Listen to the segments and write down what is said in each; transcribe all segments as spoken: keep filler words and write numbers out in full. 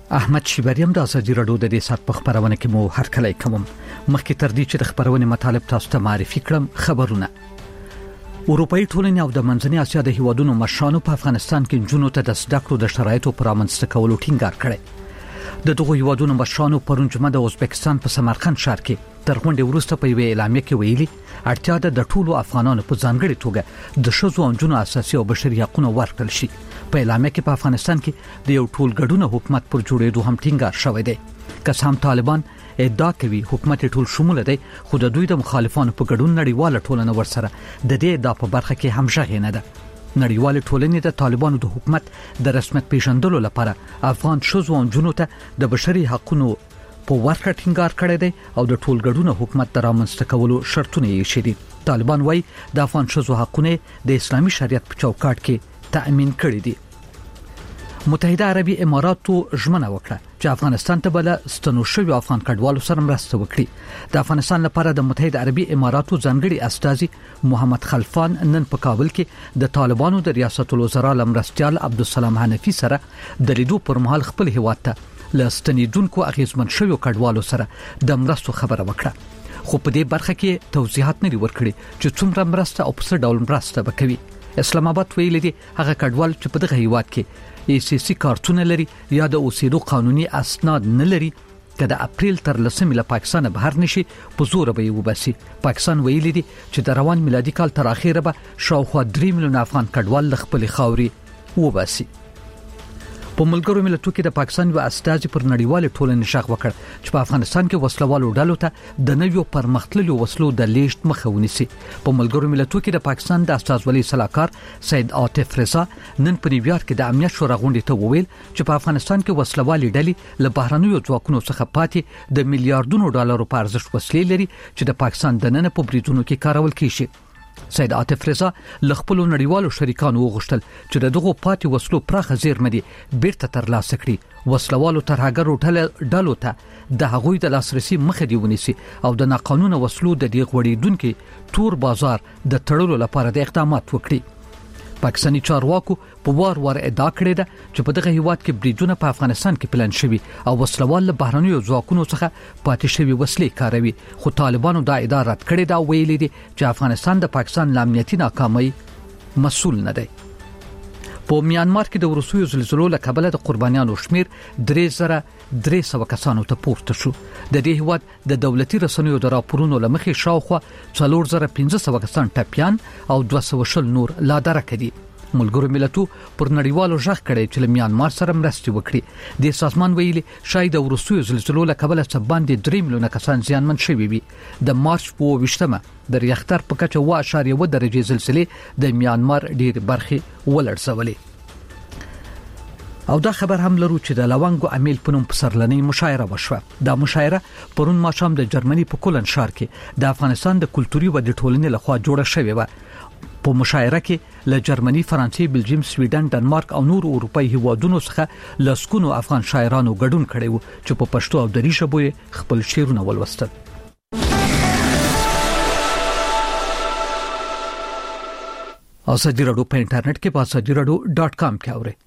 احمد شیبریم د ازادي رادیو د دې سات په خبرونه کې مو هرکلی کوم. مخکې تر دې چې د خبرونه مطالب تاسو ته معرفي کړم، خبرونه اروپאי ټولنې او د منځنۍ اسیا د هیوادونو مشرانو په افغانستان کې جنونو ته د زده کړو د شرایطو پر امنځته کولو ټینګار کړی. د دغه هیوادونو مشرانو پرون جمعه د ازبکستان په سمرقند ښار کې تر غونډې وروسته په یوه اعلامیه کې ویلي اړتیا ده د ټولو افغانانو په ځانګړي توګه د ښځو او نجونو اساسي او بشري حقوقونه ورکړل شي. په اعلامیه کې په افغانستان کې د یو ټولګډونه حکومت پر جوړېدو هم ټینګار شوی دی. که هم طالبان ادعا کوي حکومت ټول شموله دی، خو د دوی د مخالفانو په ګډون نړیواله ټولنه ورسره د دې ادعا په برخه کې هم ژغې نه ده. نړیواله ټولنه د طالبانو د حکومت د رسمیت پیژندلو لپاره افغان ښځو او نجونو ته د بشري حقوقو په ورکړه ټینګار کړی دی او د ټولګډونه حکومت د رامنځته کولو شرطونه یې شدي. طالبان وايي د افغان ښځو حقوقونه د اسلامي شریعت په چوکاټ کې تأمین کړي دي. متحده عربي اماراتو ژمنه وکړه چې افغانستان ته بل ستنو شوی افغان کډوالو سره مرسته وکړي. د افغانستان لپاره د متحده عربي اماراتو ځانګړي استازي محمد خلفان نن په کابل کې د طالبانو د ریاست الوزرا لمرستيال عبدالسلام حنفي سره د لیدو پر مهال خپل هیواد ته ل ستنیدونکو اغیزمن شوی کډوالو سره د مرستو خبره وکړه. خو په دې برخه کې توضیحات نه ورکړي چې څومره مرسته او په څه ډول مرسته وکوي. اسلام آباد ویلي دی هغه کډوال چې په دغه هیواد کې ای سی سی کارتونه لري یا د اوسېدو قانوني اسناد نه لري، که د اپریل تر لسمې له پاکستان بهر نشي په زور به یې وباسي. پاکستان ویلي دی چې د روان میلادي کال تر اخره به شاوخوا درې میلیون افغان کډوال له خپل خاوري وباسي. په ملګرو ملتونو کې د پاکستان یو استازي پر نړیواله ټولنې شغ وکړ چې په افغانستان کې وسلوالو ډلو ته د نویو پرمختللو وسلو د لیږد مخه ونیسي. په ملګرو ملتونو کې د پاکستان د استازولۍ سلاکار سید عاطف رضا نن په نیویارک کې د امنیت شورا غونډې ته وویل چې په افغانستان کې وسلوالې ډلې له بهرنیو ځواکونو څخه پاتې د میلیارډونو ډالرو په ارزښت وسلې لري چې د پاکستان د نن په بریدونو کې کارول کیږي. سید عاطف رضا له خپل نړیوالو شریکانو وغوښتل چې دغه پاتې وسلو پراخه زیرمه دي بیرته ترلاسه کړي. وسلوالو ترهګرو ډلو ته د هغوی د لاسرسي مخه دی ونیسي او د ناقانونه وسلو د دې غوړېدونکو تور بازار د تړلو لپاره د اقدامات وکړي. پاکستاني چارواکو په وار وار ادعا کړې ده چې په دغه هیواد کې بریدونه په افغانستان کې پلان شوي او وسلوال له بهرنیو ځواکونو څخه پاتې شوي وسلې کاروي. خو طالبانو دا ادعا رد کړې ده، ویلي دي چې افغانستان د پاکستان له امنیتي ناکامۍ مسؤل نه دی. په میانمار کې د روسیو زلزلو له کبله د قربانیانو شمیر درې زره درې سوه کسانو ته پورته شو. د دې هیواد د دولتي رسنیو د راپورونو لمخې شاوخوا څلور زره پنځه سوه کسان ټپيان او دوه سوه شل نور لا درکه دي. ملګرو ملتو پر نړیوالو ژغ کړي چې له میانمار سره مرستې وکړي. د سازمان ویلي شاید د روسیو زلزلو له کبله څه باندې درې میلیونه کسان زیانمن شوي وي. د مارچ په اووه ویشتمه د ریختر په کچه اوه اعشاریه اوه درجې زلزلې د میانمار ډېر برخې ولړزولې. او دا خبر هم لرو چې د لونګو امیل په نوم پسرلنۍ مشاعره وشوه. دا مشاعره پرون ماښام د جرمني په کولن ښار کې د افغانستان د کلتوري ودې ټولنې لخوا جوړه شوې وه. په مشاعره کې له جرمني، فرانسې، بلجیم، سویډن، ډنمارک او نور اروپאי هیوادونو څخه لسګونو افغان شاعرانو ګډون کړی وو چې په پښتو او دری ژبو خپل شعرونه ولوستل. ازادي رادیو په انټرنیټ کې په ازادي رادیو ډاټ کام کې اورئ.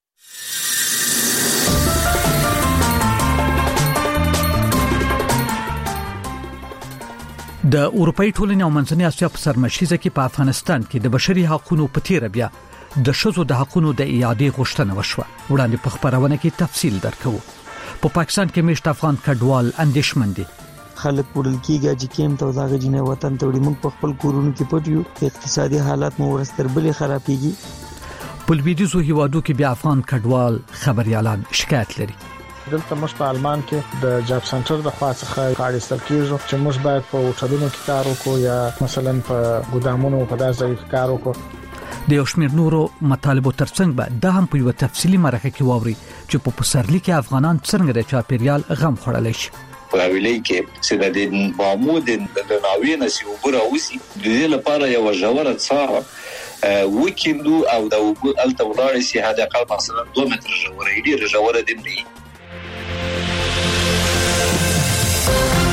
د اروپאי ټولنې او منځنۍ اسیا په سرمشيزه کې په افغانستان کې د بشري حقوقو په تیر بیا د ښځو د حقوقو د اعادې غوښتنه وشوه. وړاندې په خبرونه کې تفصیل درکو. په پاکستان کې مشت افغان کډوال اندیشمن دي. خلک وړل کېږي چې کیم ته ځاګه جنې وطن ته وړي. موږ په خپل کورونو کې پټ یو، اقتصادي حالات مو ورستر بلې خرابېږي. په لویدیځو هیوادو کې بیا افغان کډوال خبريالان شکایت لري. دلته موږ په آلمان کې د جاب سنټر د خوا څخه کار ایستل کیږي چې موږ باید په هوټلونو کې کار وکړو یا مثلا په ګودامونو په داسې ځای کې کار وکړو. د یو شمېر نورو مطالبو ترڅنګ به دا هم په یو تفصیلي مرکه کې واوري چې په پسرلي کې افغانان څنګه د چاپیریال غم خوړلی شي. په ویلي کې چې د معمود د ناوینه سی وګړه اوسي د دې لپاره یو ژوره څاره وکیندو او د التولاري سي هدا قال مثلا دوه متر ژوره دی ژوره دی.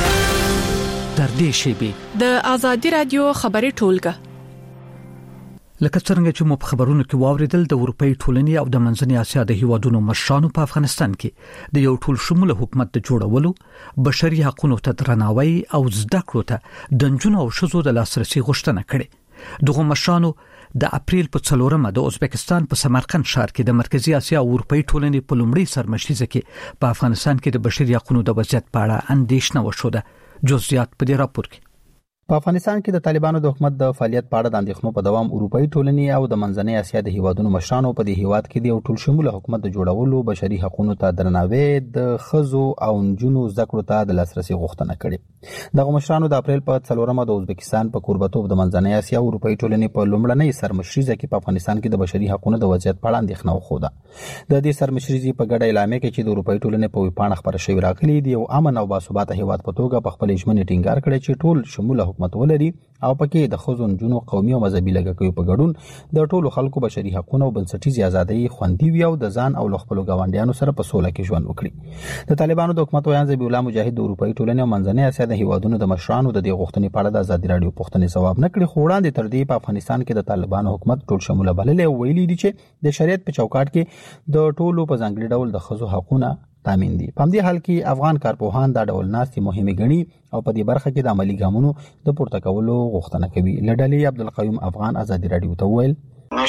تر دې شی به د ازادي رادیو خبري ټولګه لکه څنګه چې مو په خبرونو کې واوریدل د اروپאי ټولنې او د منځنۍ اسیا د هیوادونو مشرانو په افغانستان کې د یو ټول شموله حکومت د جوړولو، بشري حقوقو ته درناوی او زده کړو ته د نجونو او ښځو د لاسرسي غوښتنه کړې. دغه مشرانو د اپریل په څلورمه د ازبکستان په سمرقند ښار کې د مرکزی اسیا او اروپאי ټولنې په لومړي سرمشریزه کې په افغانستان کې د بشري حقوقو د وضعیت په اړه اندېښنه وشوه. جزئیات په دې راپور کې. په افغانستان کې د طالبانو د حکومت د فعالیت په اړه د اندېښنو په دوام اروپאי ټولنې او د منځنۍ اسیا د هیوادونو مشرانو په دې هیواد کې د یو ټول شموله حکومت د جوړولو، بشري حقوقو ته درناوی، د ښځو او نجونو زده کړو ته د لاسرسي غوښتنه کړې. دغه مشرانو د اپریل په څلورمه د ازبکستان په کوربتوب د منځنۍ اسیا او اروپאי ټولنې په لومړنۍ سرمشریزه کې په افغانستان کې د بشري حقوقو د وضعیت په اړه اندېښنه وښوده. د دې سرمشریزې په ګډه اعلامیه کې چې د اروپאי ټولنې په ویبپاڼه خبره شوې راغلي دی، یو امن او باثباته هیواد په توګه په خپل ژمنې ټینګار کړی چې ټول شموله حکومت ولري او پکې د ښځو، نجونو، قومي او مذهبي لږکیو په ګډون د ټولو خلکو بشري حقوقو او بنسټیزې ازادۍ خوندي وي او د ځان او خپل ګاونډیانو سره په سوله کې ژوند وکړي. د طالبانو د حکومت ویان ذبیح الله مجاهد د اروپאי ټولنې او منځنۍ اسیا د هیوادونو د مشرانو د دې غوښتنې په اړه د ازادي رادیو پوښتنې ځواب نه کړي، خو وړاندې تر دې په افغانستان کې د طالبانو حکومت ټول شموله بللې او ویلي دي چې د شریعت په چوکاټ کې د ټولو په ځانګړي ډول د ښځو حقوقونه تامین دي. په همدې حال کې افغان کارپوهان دا ډول ناستې مهمه ګڼي او په دې برخه کې د عملی ګامونو د پورته کولو غوښتنه کوي. لډلې عبدالقیوم افغان ازادي رادیو ته ویل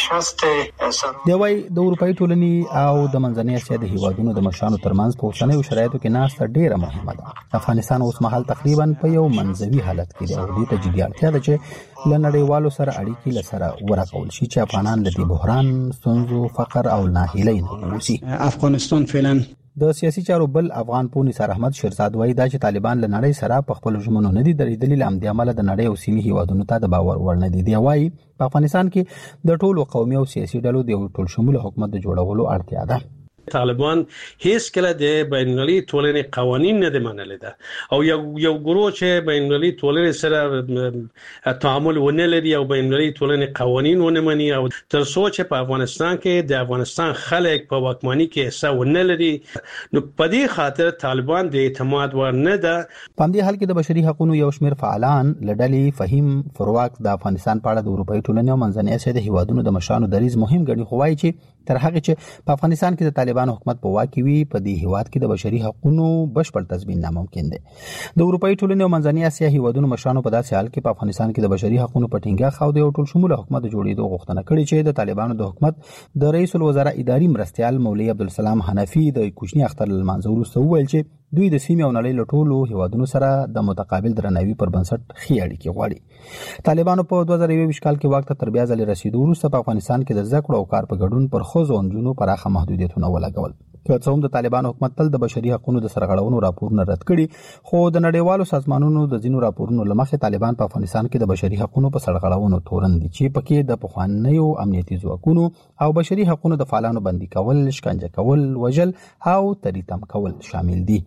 دی وايي د اروپאי ټولنې او د منځنۍ اسیا د هیوادونو د مشرانو ترمنځ په اوسنیو شرایطو کې ناسته ډیره مهمه ده. افغانستان اوس مهال تقریبا په یو منځوي حالت کې دی او دې ته جدي اړتیا ده چې له نړیوالو سره اړیکې لسره ورکول شي چې افغانان له دې بحران، ستونزو، فقر او ناهیلۍ نه ووځي. افغانستان فعلا د سیاسي چارو بل افغان پوه نثار احمد شیرزاد وایي دا چې طالبان له نړۍ سره په خپل ژمنو نه دي درېدلي، له همدې امله د نړۍ او سیمې هیوادونو ته د باور وړ نه دي. دی وایي په افغانستان کې د ټولو قومي او سیاسي ډلو د یو ټول شموله حکومت د جوړولو اړتیا ده. طالبان هیڅ کله د بین المللي ټولنې قوانین نه منلي ده او یو یو ګروه چې بین المللي ټولنې سره تعامل ونه لري او بین المللي ټولنې قوانین ونه مني او تر څو چې په افغانستان کې د افغانستان خلک په واکمنۍ کې حصہ ونه لري، نو په دې خاطر طالبان د اعتماد ور نه ده. په دې حال کې د بشري حقوقو یو شمېر فعالان لډلې فهیم فروواک د افغانستان په اړه د اروپאי ټولنې او منځنۍ اسیا د هیوادونو د مشرانو دریځ مهم ګڼي، خو وایي چې تر هغه چې په افغانستان کې د طالبانو حکومت په واک کې وي، په دې هیواد کې د بشري حقوقو بشپړ تضمین ناممکن دی. د اروپאי ټولنې او منځنۍ اسیا هیوادونو مشرانو په داسې حال کې په افغانستان کې د بشري حقوقو په ټینګه خاو د یو ټول شموله حکومت جوړېدو غوښتنه کړې چې د طالبانو د حکومت د رئیس الوزرا اداري مرستیال مولوی عبدالسلام حنفي د کوچني اختر لمانځه وروسته وویل چې دوی د سیمې او نړۍ له ټولو هیوادونو سره د متقابل درناوي پر بنسټ ښې اړیکې غواړي. طالبانو په دوه زره یو کال کې واک ته تر بیا ځلې رسیدو وروسته په افغانستان کې د زده کړو او کار په ګډون پر ښځو او نجونو پراخه محدودیتونه ولګول. که څه هم د طالبانو حکومت تل د بشري حقوقو د سرغړونو راپورونه رد کړي، خو د نړیوالو سازمانونو د ځینو راپورونو لمخې طالبان په افغانستان کې د بشري حقوقو په سرغړونو تورن دي چې پکې د پخوانیو امنیتي ځواکونو او بشري حقوقو د فعالانو بندي کول، شکنجه کول، وژل او تریتم کول شامل دي.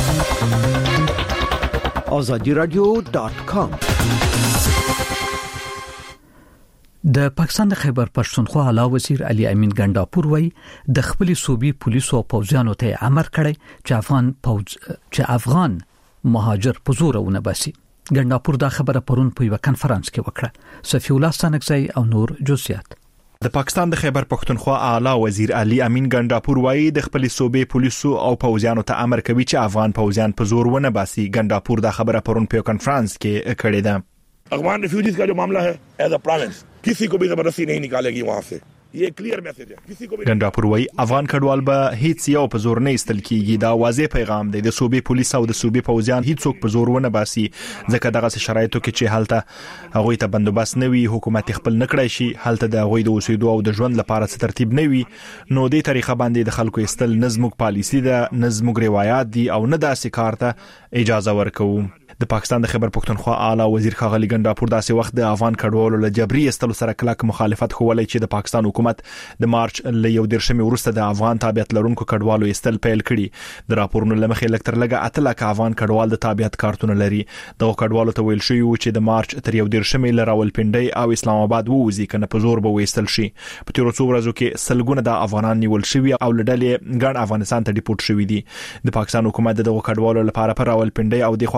آزادی رادیو ډاټ کام د پاکستان د خیبر پښتونخوا اعلی وزیر علي امین ګنداپور وایي د خپل صوبي پولیسو او پوځیانو ته امر کړی چې افغان پوځ چې افغان مهاجر په زور ونه باسي. ګنداپور دا خبره پرون په یو کانفرنس کې وکړه. صفی الله ستانکزی او نور جزئیات. د پاکستان د خیبر پښتونخوا اعلی وزیر علي امین ګنداپور وایي د خپل صوبې پولیسو او پوځیانو ته امر کوي چې افغان پوځیان په زور ونه باسي. ګنداپور دا خبره پرون په کانفرنس کې کړې ده. افغان ریفیوجیز کا جو معاملہ ہے ایز اے پروونس کسی کو بھی زبردستی نہیں نکالے گی وہاں سے. یہ کلیئر میسج ہے. کسی کو بھی ګنداپور وایي افغان کډوال به هیڅ یو په زور نه استل کیږي. دا واضح پیغام دی. د صوبې پولیس او د صوبې پوځیان هیڅوک په زور ونه باسي ځکه دغه شرایطو کې چې حالته هغه ته بندوبست نه وي، حکومت خپل نه کړی شي، حالته د هغه د اوسېدو او د ژوند لپاره څه ترتیب نه وي، نو دې طریقه باندې د خلکو استل نظمک پالیسی ده، نظمک روایت دي او نه داسې کار ته اجازه ورکوو. د پاکستان د خیبر پښتونخوا اعلی وزیر ښاغلي ګنداپور داسې وخت د افغان کډوالو له جبري استلو سره کلک مخالفت ښوولی چې د پاکستان حکومت د مارچ له یو دیرشمې وروسته د افغان تابعیت لرونکو کډوالو استل پیل کړي. د راپورونو له مخې لږ تر لږه اته لکه افغان کډوال د تابعیت کارتونه لري. دغه کډوالو ته ویل شوي و چې د مارچ تر یو دیرشمې له راولپنډۍ او اسلام آباد ووځي، کنه په زور به وایستل شي. په تیرو څو ورځو کې سلګونه د افغانان نیول شوي او له ډلې ګڼ افغانستان ته ډیپورټ شوي دي. د پاکستان حکومت دغه کډوالو لپاره په راولپنډۍ او د خوا د خیبر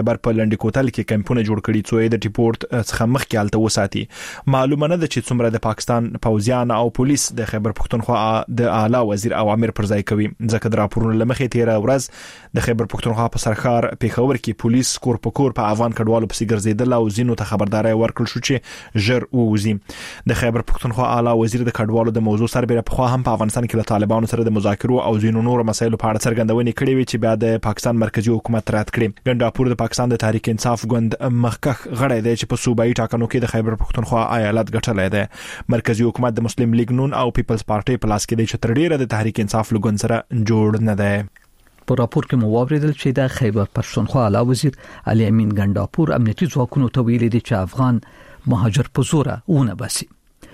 خیبر په لنډی کوتل کې کمپونه جوړ کړي څو د ټیپورت څخه مخکې حالت وساتي. معلومه نه ده چې څومره د پاکستان پوځیان او پولیس د خیبر پښتونخوا د اعلی وزیر اوامر پر ځای کوي. ځکه د راپورونو لمخې تیر ورځ د خیبر پښتونخوا په سرکار پیښور کې پولیس کور په کور په افغان کډوالو پسې ګرځیدل او زینو ته خبرداري ورکړل شو چې ژر ووزي. د خیبر پښتونخوا اعلی وزیر د کډوالو د موضوع سربېره په خوا هم په افغانستان کې له طالبانو سره د مذاکرو او زینو نور مسایلو په اړه څرګندونې کړې وي چې بیا د پاکستان مرکزی حکومت رد کړي. ګنداپور د پاکستان د تحریک انصاف ګوند مخکخ غړی دی چې په صوبایي ټاکنو کې د خیبر پښتونخوا ایالت ګټلې ده. مرکزی حکومت د مسلم لیگ نون او پیپلز پارټي په لاس کې دی چې تر ډیره د تحریک انصاف لګون سره جوړ نه دی. په راپور کې مو واوریدل چې د خیبر پښتونخوا اعلی وزیر علي امین ګنداپور امنیتي ځواکونو ته ویلي دي چې افغان مهاجر په زوره ونه باسي.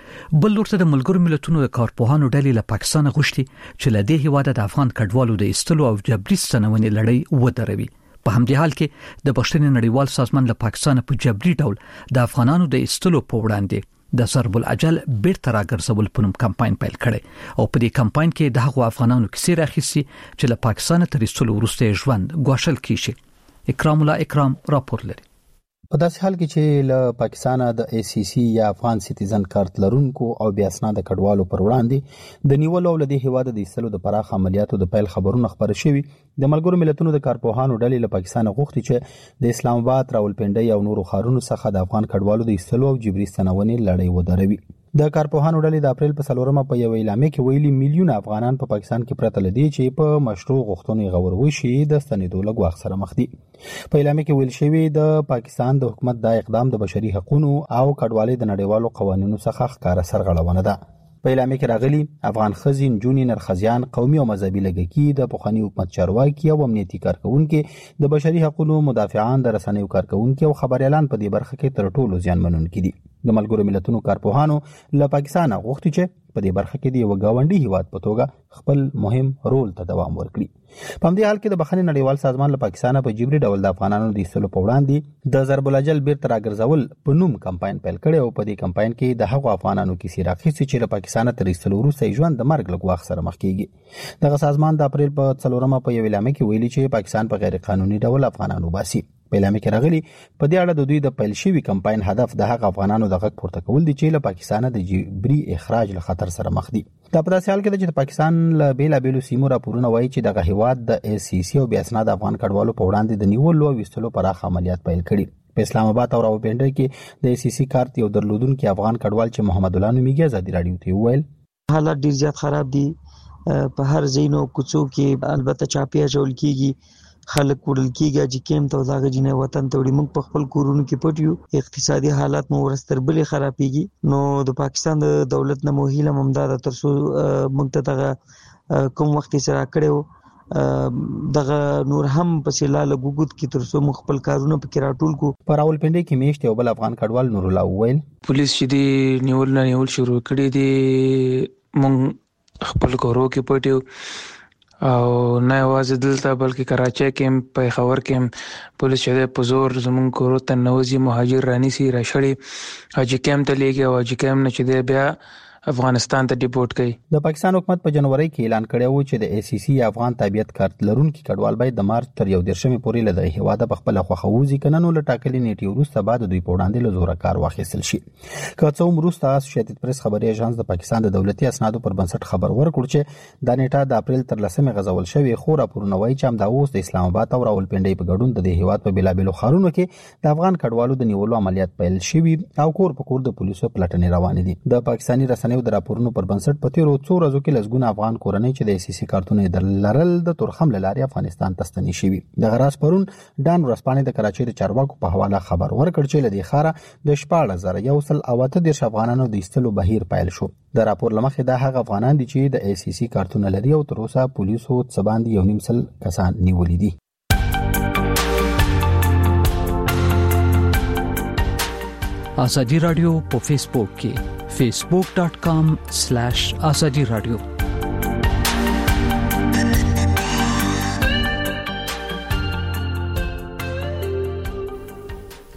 بل ورته د ملګرو ملتونو د کارپوهانو ډلې له پاکستان غوښتي چې له دې هیواده د افغان کډوالو د ایستلو او جبري ستنونې لړۍ ودروي. په همدې حال کې د بشري نړیوال سازمان له پاکستان په جبري ډول د افغانانو د ایستلو په وړاندې د ضرب العجل بیرته راګرځول په نوم کمپاین پیل کړي او په دې کمپاین کې د هغو افغانانو کیسې راخیسي چې له پاکستان تر ایستلو وروسته ژوند ګواښل کیږي. اکرام الله اکرام راپور لري. په داسې حال کې چې له پاکستان د ای سی سی یا افغان سټیزن کارت لرونکو او بیا اسناد کډوالو پر وړاندې د نیولو ولدي هیواده د ایستلو د پراخ عملیاتو د پیل خبرونه خبر شوي. د ملګرو ملتونو د کارپوهانو ډلې له پاکستان غوښتي چې د اسلام آباد، راولپنډي او نورو ښارونو څخه د افغان کډوالو د ایستلو او جبري ستنونې لړۍ ودروي. د کارپوهانو ډلې د اپریل په څلورمه په یو اعلامیه کې ویلي میلیونه افغانان په پاکستان کې پرته لدی چې په مشروع غوښتنې غور وشي د ستنېدو له ګواښ سره مخ دي. په اعلامیه کې ویل شوی د پاکستان د حکومت د اقدام د بشري حقوقو او کډوالۍ د نړیوالو قوانینو څخه ښکاره سرغړونه ده. په اعلامیه کې راغلي افغان ښځې، نجونې، نرخزیان، قومي او مذهبي لږکي، د پخواني حکومت چارواکي او امنیتي کارکونکي، د بشري حقوقو مدافعان، د رسنیو کارکونکي او خبريالان په دې برخه کې تر ټولو زیانمنونکي دي. د ملګرو ملتونو کارپوهانو له پاکستان غوښتي چې په دې برخه کې د یو گاونډي هیواد په توګه خپل مهم رول ته دوام ورکړي. په همدې حال کې د بخښنې نړیوال سازمان له پاکستان په جبري ډول د افغانانو د ایستلو په وړاندې د ضرب العجل بیرته راګرځول په نوم کمپاین پیل کړي او په دې کمپاین کې د هغو افغانانو کیسې راخیستي چې له پاکستان تر ایستلو وروسته ژوند د مرګ له ګواښ سره مخ کیږي. دغه سازمان د اپریل په څلورمه په یو اعلامیه کې ویلي چې پاکستان په غیر قانوني ډول افغانانو باسي. په اعلامیه کې راغلي په دې اړه د دوی د پیل شوی کمپاین هدف د هغه افغانانو د غږ پورته کول دي چې له پاکستان د جبري اخراج له خطر سره مخ دي. دا په داسې حال کې چې پاکستان له بیلابېلو سیمو راپورونه وایي چې دغه هیواد د ای سی سی او بیا اسناد افغان کډوالو په وړاندې د نیولو او ویستلو پراخ عملیات پیل کړي. په اسلام آباد او راولپنډي کې د ای سی سی کارت یو درلودونکو افغان کډوال چې محمد الله نومیږي ازادي رادیو ته وویل حالات ډیر زیات خراب دي. په هر ځینو کوڅو کې البته چاپی جوړ کیږي، خلک وړل کیږي چې کیم ته ځاګه جنې وطن ته وړي. موږ په خپل کورونو کې پټیو، اقتصادي حالات مو ورستر بلې خرابېږي. نو د پاکستان د دولت نه موهیله ممداد تر څو موږ ته دغه کوم وخت سره کړو دغه نور هم په سیلاله ګوګوت کې تر څو موږ خپل کارونه په کې راټول کو. په راولپنډي کې میشت یو بل افغان کډوال نور الله وویل پولیس چې دی نیول نه نیول شروع کړي دي، موږ خپل کورو کې پټیو او نه یوازې دلته بلکې کراچۍ کې په خبر کې پولیس چې په زور زمونږ کورو ته نوځي، مهاجر رانیسي، راشړي، حاجی کیم ته لیږي او حاجی کیم نه چې دی بیا افغانستان ته ډیپورټ کړي. د پاکستان حکومت په جنوري کې اعلان کړی و چې د ای سی سی افغان تابعیت کارت لرونکي کډوال باید د مارچ تر یو دیرشمې پورې له دغه هیواده په خپل خوښه وځي، کنه نو له ټاکلې نیټې وروسته بعد دوی په وړاندې له زوره کار واخیستل شي. که څو وروسته اسوسییټډ پریس خبري اژانس د پاکستان د دولتي اسنادو پر بنسټ خبر ورکړ چې د نیټه د اپریل تر لسمې غزول شوی، خو راپورونه وایي چې همدا اوس د اسلام آباد او راولپنډي په ګډون د هیواد په بیلابېلو ښارونو کې د افغان کډوالو د نیولو عملیات پیل شوي او کور په کور د پولیسو پلټنې روانې دي. د پاکستاني رسنیو د راپورونو پر بنسټ په تیرو څو ورځو کې لسګونه افغان کورنۍ چې د ای سی سی کارتونه درلرل د تورخم لارې افغانستان ته ستنې شوي. د غراس پرون ډان ورسپانې د کراچۍ د چارواکو په حواله خبر ورکړ چې لدی خاره د شپږ زره یو سل او اته دیرش افغانانو د ایستلو بهیر پیل شو. د راپور لمخې دا هغه افغانان دي چې د ای سی سی کارتونه لري او تر اوسه پولیسو څباندې یو نیم سل کسان نیولي دي. ازادي رادیو په فیسبوک کې facebook dot com slash azadi radio.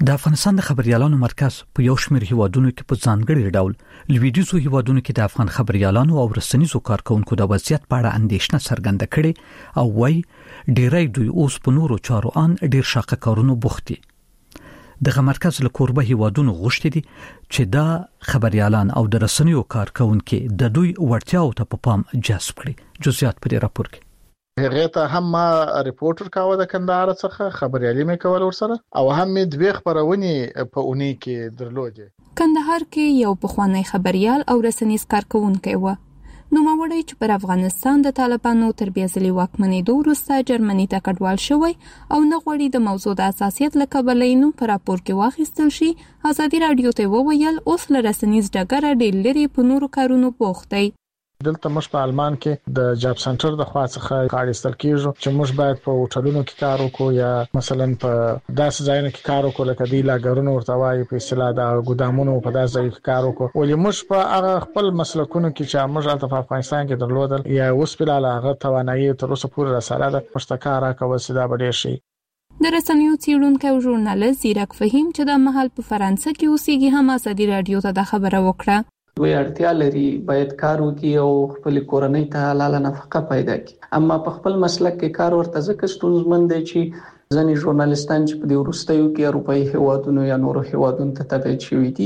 د افغانستان د خبريالانو مرکز په یو شمېر هیوادونو کې په ځانګړي ډول لویدیځو هیوادونو کې د افغان خبريالانو او رسنیزو کارکونکو د وضعیت په اړه اندېښنه څرګنده کړې او وايي ډېری دوی اوس په نورو چارو ان ډېر شاقه کارونو بوخت دي. دغه مرکز له کوربه هیوادونو غوښتي دي چې دا خبريالان او د رسنیو کارکونکو د دوی وړتیاو ته په پام جذب کړي. جزئیات په دې راپور کې هغه ته هم ما ریپورټر کاوه د کندهار څخه خبريالي مې کول ورسره او هم مې دوه خبرونې په اونۍ کې درلودې. کندهار کې یو پخوانی خبريال او رسنیز کارکونکی و. نو موري چې پر افغانستان د طالبانو تر بیازلي واکمنېدو وروسته جرمني ته کډوال شوی او نه غوړي د موضوع د اساسیت لکبلینو پر راپور کې واخیستل شي. ازادي رادیو ته وویل اوس له رسنیز ډګر ډېر لري په نورو کارونو بوخت دی. دلته موږ په آلمان کې د جاب سنټر د خوا څخه کار ایستل کیږي چې موږ باید په هوټلونو کې کار وکړو یا مثلا په داسې ځایونو کې کار وکړو لکه دی لاګرونو ورته وایي په اصطلاح د ګودامونو په داسې ځای کې کار وکړو. ولې موږ په هغه خپل مسلکونو کې چې موږ په افغانستان کې درلودل یا اوس په هغه توانایي تر اوسه پورې رساله ده پښتکار راکول سدا بډې شي. د رسنیو څیړونکو او ژورنالیست زیرک فهیم چې د محل په فرانسه کې اوسېږي هم ازادي رادیو ته د خبره وکړه. دوی اړتیا لري باید کار وکړي او خپل کورنۍ ته حلاله نفقه پیدا کړي. اما په خپل مسلک کې کار ورته ځکه ستونزمن دی چې ځینې ژورنالیستان چې په دې وروستیو کې اروپایي هیوادونو یا نورو هیوادونو ته تبعید شوي دي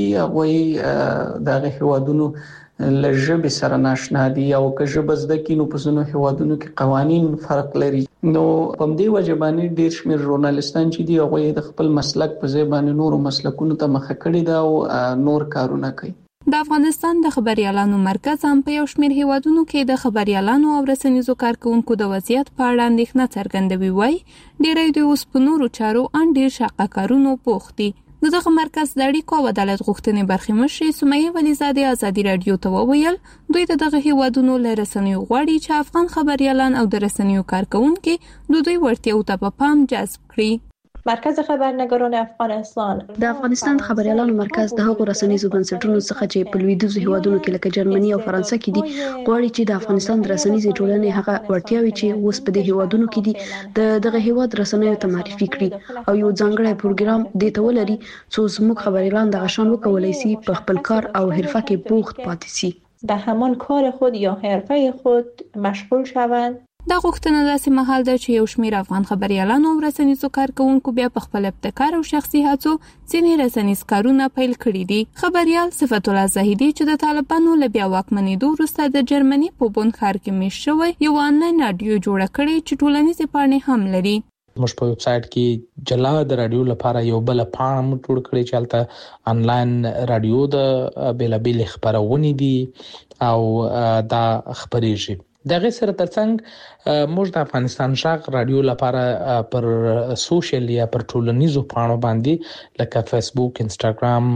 هغه دغه هیوادونو له ژبې سره ناشنا دي او که ژبه زده کړي نو په ځینو هیوادونو کې قوانین فرق لري. نو په دې وجه باندې ډېر شمېر ژورنالیستان چې دي هغه د خپل مسلک په ځای باندې نورو مسلکونو ته مخه کړي دا او نور کارونه کوي. د افغانستان د خبريالانو مرکز هم په یو شمېر هیوادونو کې د خبريالانو او رسنیزو کارکونکو د وضعیت په اړه اندېښنه څرګندوي. وایي ډېری دوی اوس په نورو چارو ان ډېر شاقه کارونو بوخت دي. دغه مرکز د اړیکو او عدالت غوښتنې برخې مشرې سمیه ولیزاده ازادي رادیو ته وویل دوی د دغه هیوادونو له رسنیو غواړي چې افغان خبريالان او د رسنیو کارکونکو د دوی وړتیاو ته په پام جذب کړي. مرکز خبرنگاران افغانستان د افغانستان خبريالانو مرکز د هغو رسنیزو بنسټونو څخه چې په لویدیځو هیوادونو کې لکه جرمني او فرانسه کې دي غواړي چې د افغانستان د رسنیزي ټولنې هغه ورتیاوي چې اوس په دې هیوادونو کې دي د دغه هیواد رسنیو ته معرفي کړي او یو ځانګړی پروګرام د تولري څو زموږ خبريالان د غشان وکولای شي په خپل کار او حرفه کې بوخت پاتې شي به همان کار خود یا حرفه خود مشغول شوند. دا غوښتنه داسې مهال ده چې یو شمېر افغان خبريالانو او رسنیزو کارکونکو بیا په خپل ابتکار او شخصي هڅو ځینې رسنیز کارونه پیل کړي دي. خبريال صفت الله زاهدي چې د طالبانو له بیا واکمنېدو وروسته د جرمني په بون ښار کې میشت شوی یو آنلاین رادیو جوړه کړې چې ټولنیزې پاڼې هم لري. موږ په ویب سټ کې جلا د رادیو لپاره یو بل پاڼه جوړ کړې چې هلته آنلاین رادیو د بیلابیل خبرونه دي او دا خبرېږي. دغه سره ترڅنګ موږ د افغانستان شاغ رادیو لپاره پر سوشل یا پر ټولنیزو پاڼو باندې لکه فیسبوک، انستګرام،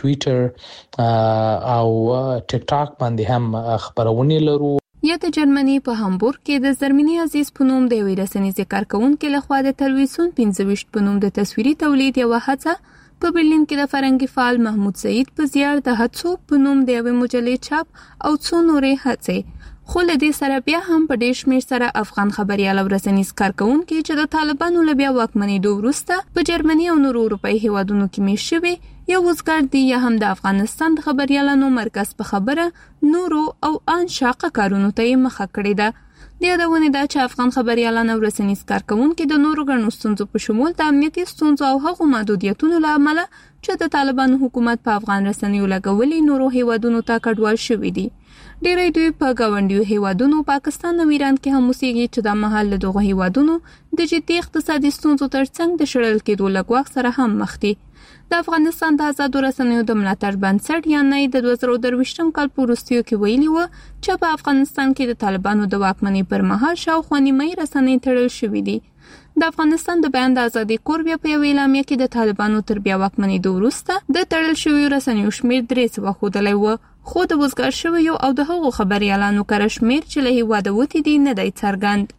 ټوئیټر او ټیک ټاک باندې هم خبرونه لرو. یا د جرمني په هامبورګ کې د زرمینی عزیز په نوم د یوې رسنیزې کارکونکو لخوا د تلویزیون پنځه ویشت په نوم د تصویري تولید یو هڅه په برلین کې د فرنګي فعال محمود سعید په زیار د هڅو په نوم د یوې مجلې چاپ او څو نورې هڅې. خو له دې سره بیا هم په ډېر شمېر سره افغان خبريال او رسنیز کارکونکو چې د طالبانو له بیا واکمنېدو وروسته په جرمني او نورو اروپایي هیوادونو کې میشت شوي یا وزګار دي یا هم د افغانستان د خبريالانو مرکز په خبره نورو او ان شاقه کارونو ته یې مخه کړې ده. د یادونې ده چې افغان خبريالان او رسنیز کارکونکو د نورو ګڼو ستونزو په شمول د امنیتي ستونزو او هغو محدودیتونو له امله چې د طالبانو حکومت په افغان رسنیو لګولي نورو هیوادونو ته کډوال شوي دي. ډېری دوی په ګاونډیو هیوادونو پاکستان او ایران کې هم اوسېږي چې د مهال له دغه هیوادونو د جدي اقتصادي ستونزو ترڅنګ د شړل کېدو له ګواښ سره هم مخ دي. د افغانستان د آزادو رسنیو د ملاتړ بنسټ یا نه د دوه زره درویشتم کال په وروستیو کې ویلي و چې په افغانستان کې د طالبانو د واکمنۍ پر مهال شاوخوا نیمایي رسنۍ تړل شوي دي. د افغانستان د بیان د ازادي کور بیا په یو اعلامیه کې د طالبانو تر بیا واکمنېدو وروسته د تړل شویو رسنیو شمېر درې سوه ښودلی و، خو د وزګار شویو او د هغو خبريالانو کره شمېر چې له هیواده وتې دي نه دی څرګند.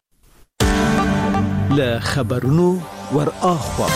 له خبرونو ور اخوا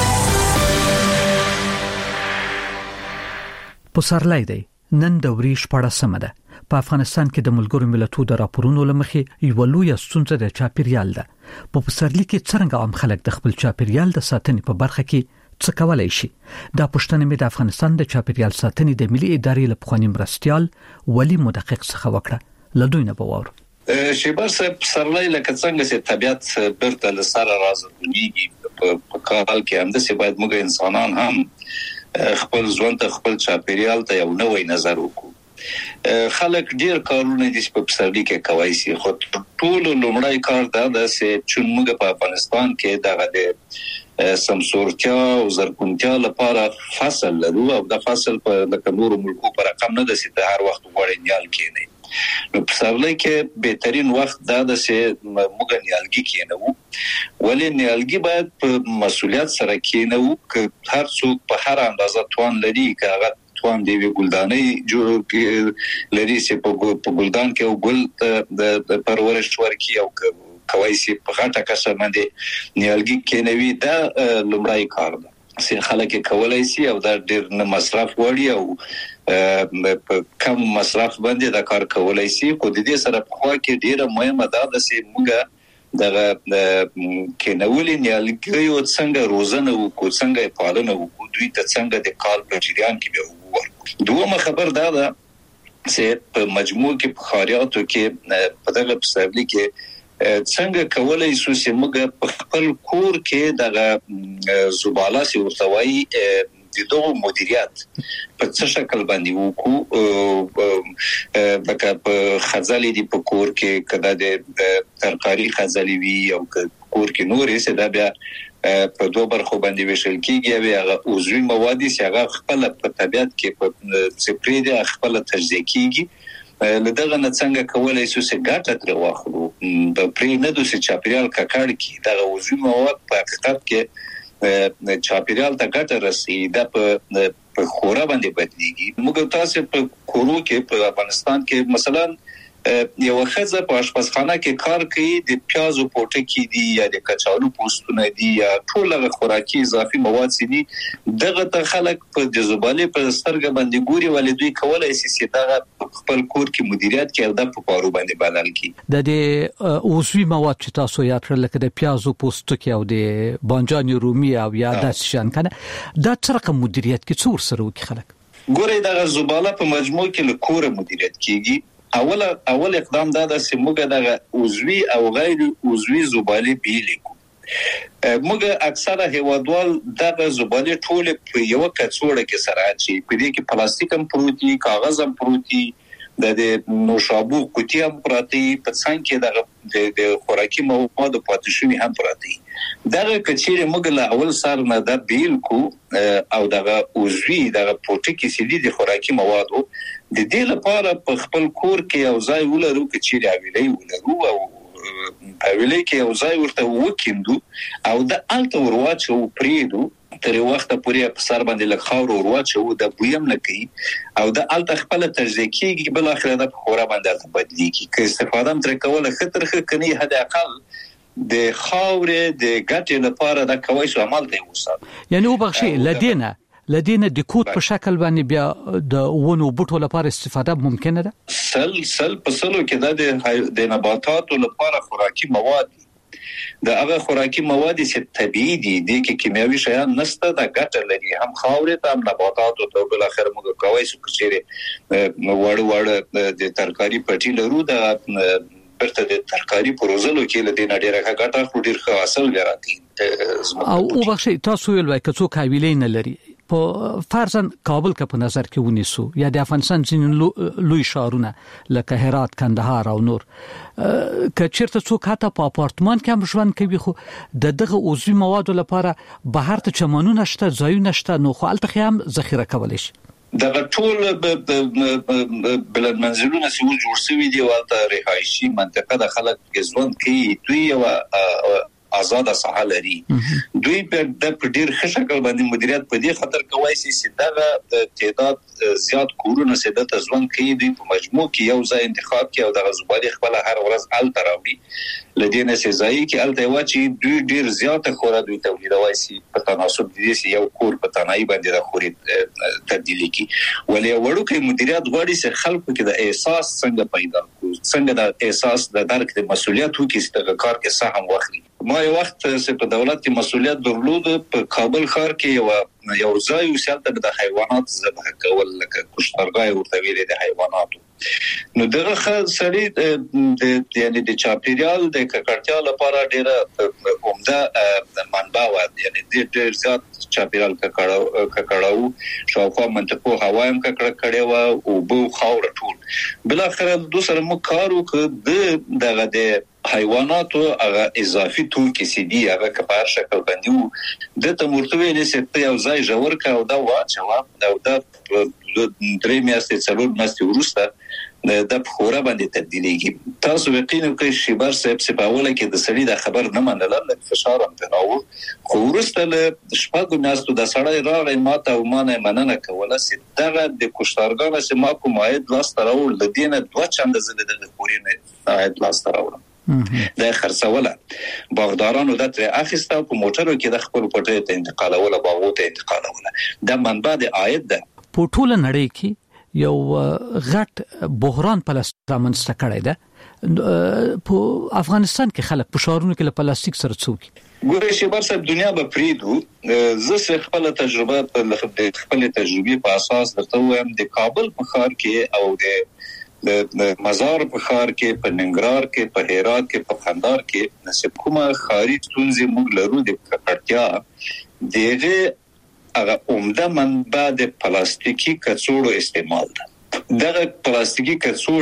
پسرلی دی نن د وري شپاړسمه ده. په افغانستان کې د ملګرو ملتونو د راپورونو لمخې یو لوی ستونزه د چاپیریال ده. په پسرلی کې څنګه عام خلک د خپل چاپیریال د ساتنې په برخه کې څه کولای شي؟ دا پوښتنه مې د افغانستان د چاپیریال ساتنې د ملي ادارې له پخواني مرستیال ولی مدقق څخه وکړه. له دوی نه به واورو. شیبر صاحب سرلای لکه څنګه چې طبيعت برته له سره راځي په کال کې هم د سی باید موږ انسانان هم خپل ژوند ته خپل چاپیریال ته یو نوې نظر وکړو. خلک ډیر کارونه دي په پسرلی کې کوي سي خو ټول لومړی کار دا ده چې چون موږ په افغانستان کې دغه د سمسورتیا او زرګونتیا لپاره فصل لرو او د فصل په لکه نور ملکو پر رقم نه د سي هر وخت غوړې نیال کېنی. نو پسرلی کې بهترین وخت دا ده چې موږ نیالګي کېنو ولې نیالګي باید په مسولیت سره کېنو ک هر څوک په هر اندازه توان لري کاغه توان دی ګلدانې جوړ لري چې په ګلدان کې او ګل د پرورش ورکی او کوي سي په غټه کسه باندې نیالګي کېنوي دا لومړی کار ده چې خلک کولای سي او دا ډیر نه مصرف وړي او په کم مصرف باندې دا کار کولای سي خو د دې سره په خوا کې ډیره مهمه ده چې موږ دغه کېنولې نیالګي او څنګه روزنه وکړو څنګه پالنه وکړو دوی ته څنګه د کال په جریان کې به وورکو. دومره خبر دا ده چې په مجموع کې په خاریاتو کې په دغه پسرلی کې څنګه کولای شو چې موږ په خپل کور کې دغه زباله سي ورتوي د دوه مدیریت په څه شکل باندې وکړو لکه په خزالي دی په کور کې کدا د ترکاری خزالي وی او کور کې نورې څه دا بیا په دوه برخو باندې وشل کیږي او هغه عضوي مواد چې هغه خپل په طبيعت کې په سپری دی خپل تجزیه کیږي. لدغه نه څنګه کولای شو چې ګټه تر واخلو په پرې نه دوی چاپیریال ککړ کی دا عضوي مواد په حقیقت کې چاپیریال ته ګټه رسي دا په خورا باندې بدليږي. موږ تاسو په کورو کې په افغانستان کې مثلا یو خزه په آشپزخانه کې کار کوي د پیازو پوټکی دي یا د کچالو پوستونه دي یا ټول هغه خوراکي اضافي مواد دي دغه ته خلک په د زباله په سترګ باندې ګوري ولې دوی کولای شي چې دغه خپل کور کې مدیریت کوي د پپارو باندې بدل کی. د دې اوسوي مواد چې تاسو یاد کړل لکه د پیازو پوستکی او د بانجان رومي او یا د شان کنه دا څرخه مدیریت کې څور سره وکي خلک ګوري دغه زباله په مجموع کې له کور مدیریت کیږي. اول اول اقدام دا د سیموګه د عضوي او غیر عضوي زباله بیلیکو موږ اکثره هوادوال دغه زباله ټول په یو کڅوړه کې سره اچي په دې کې پلاستیک هم پروتي کاغذ هم پروتي د نوشابو کوټي هم پراتی په څنګه د د خوراکي مواد پاتې شوی هم پراتی دغه کچېره موږ له اول سره نه د بیلکو او دغه عضوي دغه پروتیکي سړي د خوراکي موادو د دې لپاره په خپل کور کې یو ځای ولرو چې راویلې ولرو او اویلې کې یو ځای ورته وکیندو او د الته ورواچو پریدو تر وخت پورې په سر باندې له خاور ورواچو د بویم نه کوي او د الته خپل تجزیه کیږي بل اخر د خورا باندې بدلیږي که استفاده تر کوله خطر خکني حد اقل د خاورې د ګټې لپاره د کوي شو عمل دی وسات یعنی وبخشي لدينا لدينا د کوټ په شکل باندې بیا د ونو بوټو لپاره استفاده ممکنه ده. سل سل په سلو کې د نباتاتو لپاره خوراکي مواد د هغه خوراکي مواد چې طبيعي دي د کیمیاوي شیان نشته د ګټه لري هم خاورې ته هم نباتاتو ته بل اخر موږ کوي چې کچېره وړ وړ د ترکاری پټي لرو د برته د ترکاری پروزلو کې له دې نړۍ راغټه خو ډیر ښه اصل لري او وبخشي تاسو ویل وای کڅو کاویلې نه لري په فرضاً کابل کې په نظر کې ونیسو یا د افغانستان ځینې لوی شهرونه لکه هرات کندهار او نور که چیرته څوک حتی په اپارتمان کې هم ژوند کوي خو د دغه عضوي موادو لپاره بهر ته چمنونه شته ځایونه شته نو خو الته هم ذخیره کولای شي دغه ټول بلد منزلونه چې جوړ شوي دي او رهایشي منطقه د خلک ژوند کوي دوی او آزاد ساحه لري دوی په د ډیر ښه شکل باندې مدیریت په دې خاطر کوي چې دغه تعداد زیات کورونه سده ته ژوند کوي دوی په مجموع کې یو ځای انتخاب کوي او دغه زباله خپل هر ورځ ال تراوي لدينا سزای کې ال ته واچي دوی ډیر زیات خورا دوی تولیدوي سي په تناسب دي چې یو کور په تنهایی باندې د خوري تبدیلی کی ولې وړو کې مدیریت غواړي چې خلکو کې د احساس څنګه پیدا کو څنګه د احساس د درک د مسولیت وکړي چې د کار کې سهم واخلي ما یو وخت په دولت کې مسؤلیت درلود په کابل ښار کې یو یو ځای وسیلته د حیوانات ذبح کول لکه کشتارګاه ورته ویل د حیواناتو نو دغه سړی د یعنی د چاپیریال د ککړتیا لپاره ډیره عمده منبع و یعنی د ډیر زیات چاپیریال ککړاو ککړاو شاوخوا منطقو هوا هم ککړه کړي و او بو خاور ټول بل اخر دوسر مو کارو ک د دغه د حیواناتو هغه اضافي توکي سي دي هغه کبار شکل باندې د تمورتوي لسته یو ځای جوړ کا او دا واچو دا د درې میاشتې څلور میاشتې وروسته د خورا باندې تبدیلېږي تاسو یقینو کوي شیبر صاحب سپاوله کې د سړي د خبر نه منل لکه فشار هم تناو خو وروسته له شپږو میاشتو د سړی راغی ماته او مانه مننه کوله چې دغه د کشتارګانو چې ما کوم عاید لاس تراول د دینه دوه چنده زله د خورینه عاید لاس تراول د خرڅوله باغدارانو د تر اخیسته په موټرو کې د خپل پټه ته انتقالوله باغو ته انتقالوله د منبع د عاید ده په ټوله نړۍ کې یو غټ بحران پلاستیک کړی ده په افغانستان کې خلک په شهرونو کې له پلاستیک سره څوک ګورې شیبر صاحب دنیا به پریدو زه خپل تجربه په خپل تجربه په اساس درته وایم د کابل په ښار کې او د د مزار په ښار کې په ننګرهار کې په هرات کې په قندهار کې نسب کومه خاري ستونزې موږ لرو د ککړتیا دغه هغه عمده منبع د پلاستیکي کڅوړو استعمال ده دغه پلاستیکي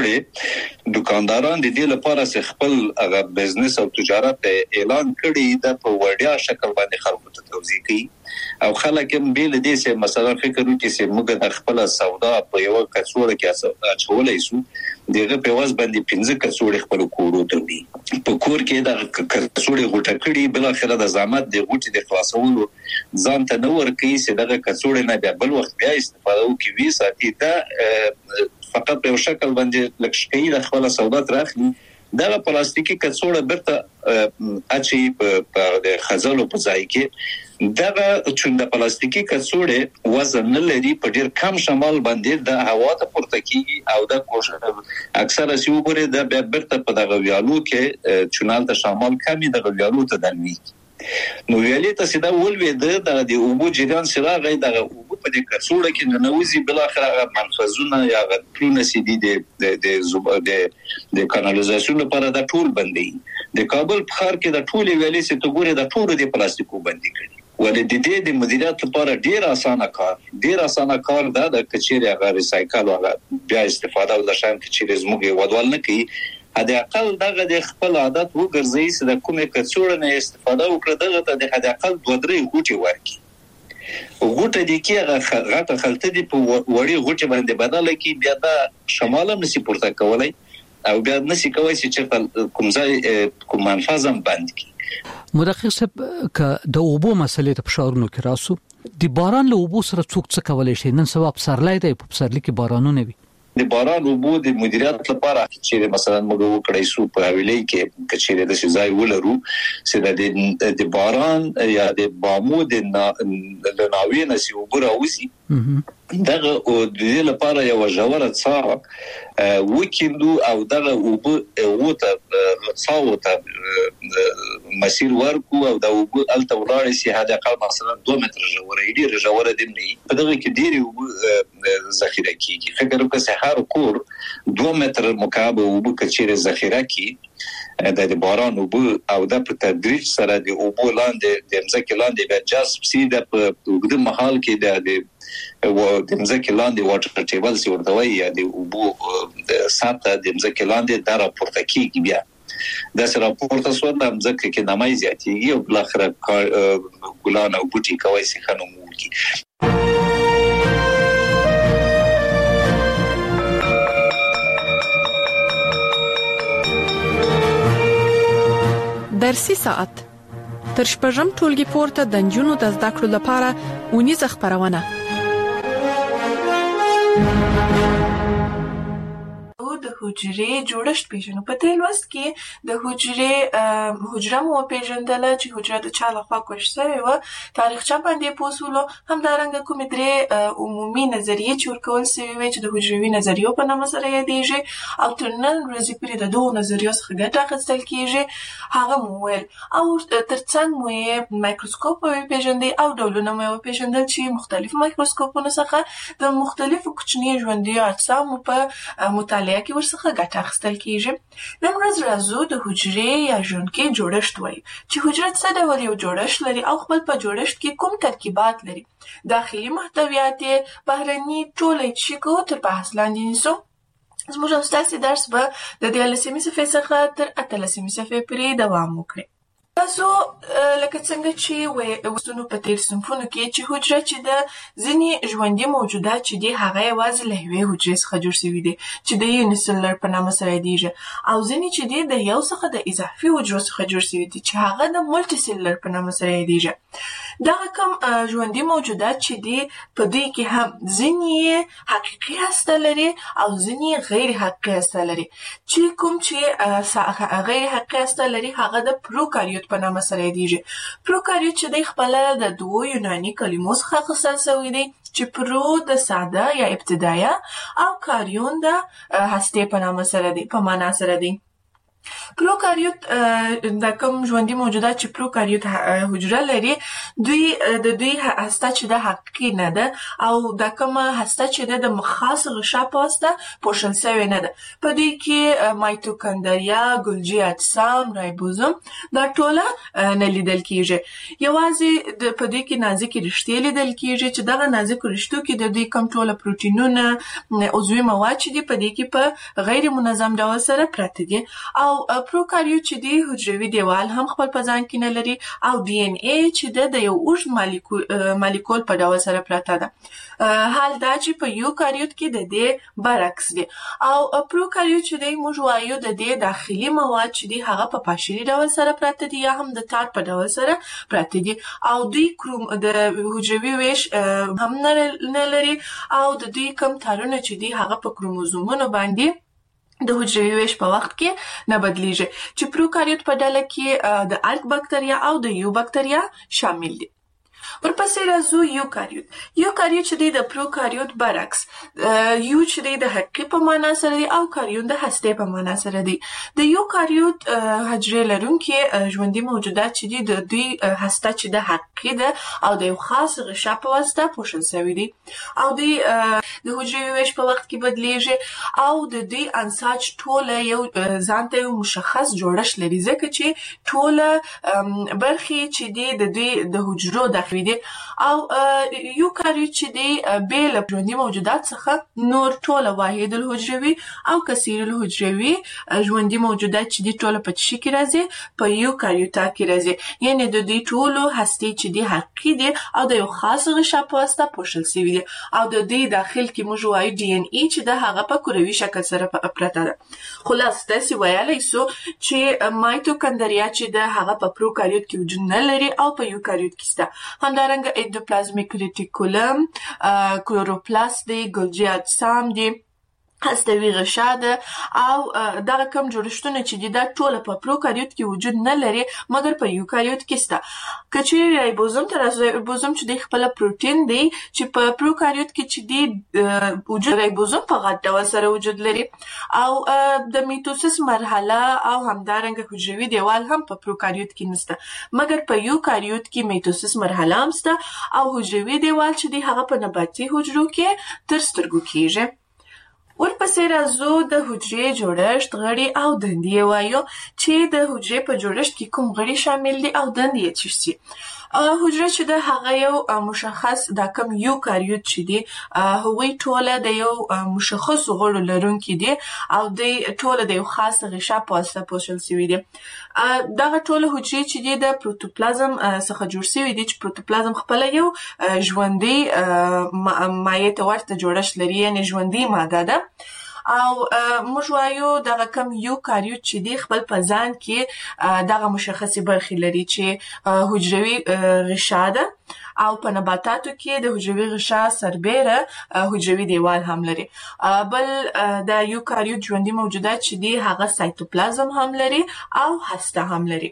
کڅوړې دکانداران د دې لپاره چې خپل هغه بزنس او تجارت اعلان کړي د په وړیا شکل باندې خلکو ته توضیح کوي او خلک هم بیل دي چې مثلا فکر وکړي چې موږ د خپل سودا په یو کڅوړه کې اچولای شو دغه په واس باندې پنځه کڅوړې خپل کورو ته وي په کور کې د کڅوړې غوټه کړي بل اخر د زحمت د غوټې د خلاصولو ځان ته نور کوي چې دغه کڅوړې نه بیا بل وخت بیا استفاده وکړي ساتي دا فقط په شکل باندې لکشکې د خپل سودا ترخلي دا پلاستیکي کڅوړه برته اچي په د خزلو په ځای کې دا چې د پلاستیکي کڅوړې وزن لري په ډیر کم شمال باندې د هوا ته پورته کیږي او د کوشش اکثره سی وګوره د برته په دغه ویالو کې چونال ته شمال کمی د ویالو ته دنوي نو ویالې ته سیده ولوي د د اوبو جریان سره غي د اوبو په د کڅوړه کې نه نوځي بل اخر منفذونه یا غټونه سي دي د د د د کانالیزاسیون لپاره د ټول بندي د کابل په ښار کې د ټول ویالې سي ته ګوره د ټول د پلاستیکو بندي کړي ولې د دې د مدیریت لپاره ډیر اسانه کار ډیر اسانه کار دا د کچيري هغه ریسایکل او بیا استفاده ول شان کچيري زموږ ودوال نه کوي هدا اقل دغه د خپل عادت وګرځي چې د کومه کڅوړه نه استفاده وکړه دغه ته د هدا اقل دوه درې غوټي ورکي غوټه دي کې غټه خلته دي په وړي غوټي باندې بدله کې بیا د شماله نسی پورته کولای او بیا نسی کوي چې چرته کوم ځای کوم منفذم بند کی مدقق صاحب ک د اوبو مسلې ته پښارونو کې راسو د باران له اوبو سره څوک څه کولای شي نن سبا په سرلای دی په سرلی کې بارانونه وي د باران اوبو د مدیریت لپاره چې مثلا موږ وکړای شو په حوالې کې کچېره د ځای ولرو چې د باران یا د بامو د ناوې نسی وګرا وسی دغه او د دې لپاره یو جوړه څا وکیندو او دغه اوبو وته څاوته مسیر ورکو او د اوبو الته ولاړ سي هدا قال مثلا دوه متر جوړه ډیره جوړه دي نه په دغه کې ډیره اوبو ذخیره کیږي فکر وکړه هر کور دوه متر مکعب اوبو کچېره ذخیره کی د باران اوبو او د په تدریج سره د اوبو لاندې د مځکې لاندې به جذب سي د وګړو محل کې د و د مځکې لاندې واټر ټیبل سي ورته وایي د اوبو د ساته د مځکې لاندې د راپورته کیږي بیا د سره راپورته سو د مځکې کې نمای زیاتېږي او بل اخر ګلان او بوټي کوي سي خنو مولکی درسي ساعت تر شپږم ټولګي پورته د نجونو د زده کړو لپاره اونیزه خبرونه د حجرې جوړښت پیژنو. په دې لوست کې د حجرې حجره مو پیژندله چې حجره د چا لخوا کوښښ شوې و، تاریخچه باندې پوسولو، همدارنګه کومې درې عمومي نظریې چې ورکول شوې وې چې د حجروي نظریو په نامه سره یادېږي او تر نن ورځې پورې د دغو نظریو څخه ګټه اخیستل کېږي، هغه مو وویل. او ترڅنګ مو یې مایکروسکوپ وپېژندئ او ډولونه مو یې وپېژندل چې مختلفو مایکروسکوپونو څخه د مختلفو کوچنیو ژوندیو اجسامو په مطالعه کې ورڅخه ګټه اخیستل کېږي. نن ورځ راځو د حجرې یا ژوندکې جوړښت وایو چې حجره څه ډول یو جوړښت لري او خپل په جوړښت کې کوم ترکیبات لري. داخلي محتویات یې بهرني ټول چې کوو تر بحث لاندې نیسو. زموږ او ستاسې درس به د دیارلسمې صفحې څخه تر اتلسمې صفحې پورې دوام وکړي. تاسو لکه څنګه چې وستونو په تیر صنفونو کې چې حجره چې د ځینې ژوندي موجودات چې دي هغه یوازې له یوې حجرې څخه جوړ شوي دي چې د یونیسلر په نامه سره یادېږي، او ځینې چې دي د یو څخه د اضافي حجرو څخه جوړ شوي دي چې هغه د ملټي سیلولر په نامه سره یادېږي. دغه کوم ژوندي موجودات چې دي په دوی کې هم ځینې حقیقي هسته لري او ځینې غیر حقیقي هسته لري. چې کوم چې غیر حقیقي هسته لري هغه د پروکاریوت په نامه سره یادېږي. پروکاریوت چې دی خپله د دوو یوناني کلمو څخه اخیستل شوی دی چې پرو د ساده یا ابتدایه او کاریون د هستې په نامه سره دی په معنا سره دی. پروکاریوت د کوم ژوندي موجودات چې پروکاریوت حجره لري دوی د دوی هسته چې د حقیقي نه ده او د کومه هسته چې ده د خاص غشا په واسطه پوښل شوې نه ده. په دوی کې مایتوکاندریا، ګلجي اجسام، رایبوزوم دا ټوله نه لیدل کېږي. یوازې په دوی کې نازکې رشتې لیدل کېږي چې دغه نازکو رشتو کې د دوی کوم ټوله پروټینونه، عضوي مواد چې دي په دوی کې په غیر منظم ډول سره پراته دي. او پروکاریوت چې دی حجروي دیوال هم خپل په ځان کې نه لري او ډي ان اي چې د یو اوږد مالیکول په ډول سره پراته ده. حال دا چې په یوکاریوت کې د دې برعکس دی. او پروکاریوت چې دی موږ وایو د دې داخلي مواد چې دی هغه په پاشلي ډول سره پراته دي یا هم د تار په ډول سره پراته دي او دوی کروم د حجروي ویش هم نه لري او د دوی کوم تارونه چې دی هغه په کروموزومونو باندې د حجروي ویش په وخت کې نه بدلیږي. چې پروکاریوت په ډله کې د ارک بکتریا او د یو بکتریا شامل دي. ورپسې راځو یوکاریوت. یوکاریوت چې دی د پروکاریوت برعکس، یو چې دی د حقیقي په معنا سره دی او کاریون د هستې په معنا سره دی. د یوکاریوت حجرې لرونکي ژوندي موجودات چې دي د دوی هسته چې د حقیقي ده او د یو خاص غشا په واسطه پوښل شوي دي او دوی د حجروي ویش په وخت کې بدلیږي او د دوی انساج ټوله یو ځان ته یو مشخص جوړښت لري ځکه چې ټوله برخې چې دي د دوی د حجرو داخلي دي. او یوکاریوت چې دی بې له ژوندي موجودات څخه نور ټوله واحد الحجروي او کثیر الحجروي ژوندي موجودات چې دي ټوله په چی کې راځي په یوکاریوتا کې راځي. یعنی د دوی ټولو هستې چې دي حقیقي دي او د یو خاص غشا په واسطه پوښل شوي دي او د دوی داخل کې موږ وایو ډي ان اي چې د هغه په کروي شکل سره پرته ده. خلاص داسې ویلی سو چې مایتوکاندریا چې د هغه په پروکاریوت کې وجود نه لري او په یوکاریوت کې شته. همدارنګه اندوپلازمیک ریټیکولم، کلوروپلاست دی، ګلجي اجسام دي، هستوي غشا ده او دغه کوم جوړښتونه چې دي دا ټوله په پروکاریوت کې وجود نه لري مګر په یوکاریوت کې شته. که چیرې رایبوزوم ته راځو، رایبوزوم چې دی خپله پروټین دی چې په پروکاریوت کې چې دی وجود رایبوزوم په غټ ډول سره وجود لري او د میتوسیس مرحله او همدارنګه حجروي دیوال هم په پروکاریوت کې نشته مګر په یوکاریوت کې میتوسیس مرحله هم شته او حجروي دیوال چې دی هغه په نباتي حجرو کې تر سترګو کېږي. ورپسې راځو د حجرې جوړښت، غړي او دندې وایو چې د حجرې په جوړښت کې کوم غړي شامل دي او دندې یې څه دي. حجره چې ده هغه یو مشخص دا کوم یوکاریوت چې دي هغوی ټوله د یو مشخص غړو لرونکي دي او دوی ټوله د یو خاص غشا په واسطه پوښل شوي دي. دغه ټوله حجرې چې دي د پروتوپلازم څخه جوړ شوي دي چې پروتوپلازم خپله یو ژوندی مایع ته ورته جوړښت لري، یعنې ژوندی ماده ده او موږ وایو دغه کم یو کاریوت چې دی خپل په ځان کې دغه مشخصي برخې لري چې حجروي غشا ده او په نباتاتو کې د حجروي غشا سربېره حجروي دیوال هم لري. بل د یوکاریوت ژوندي موجودات چې دی هغه سایتوپلازم هم لري او هسته هم لري.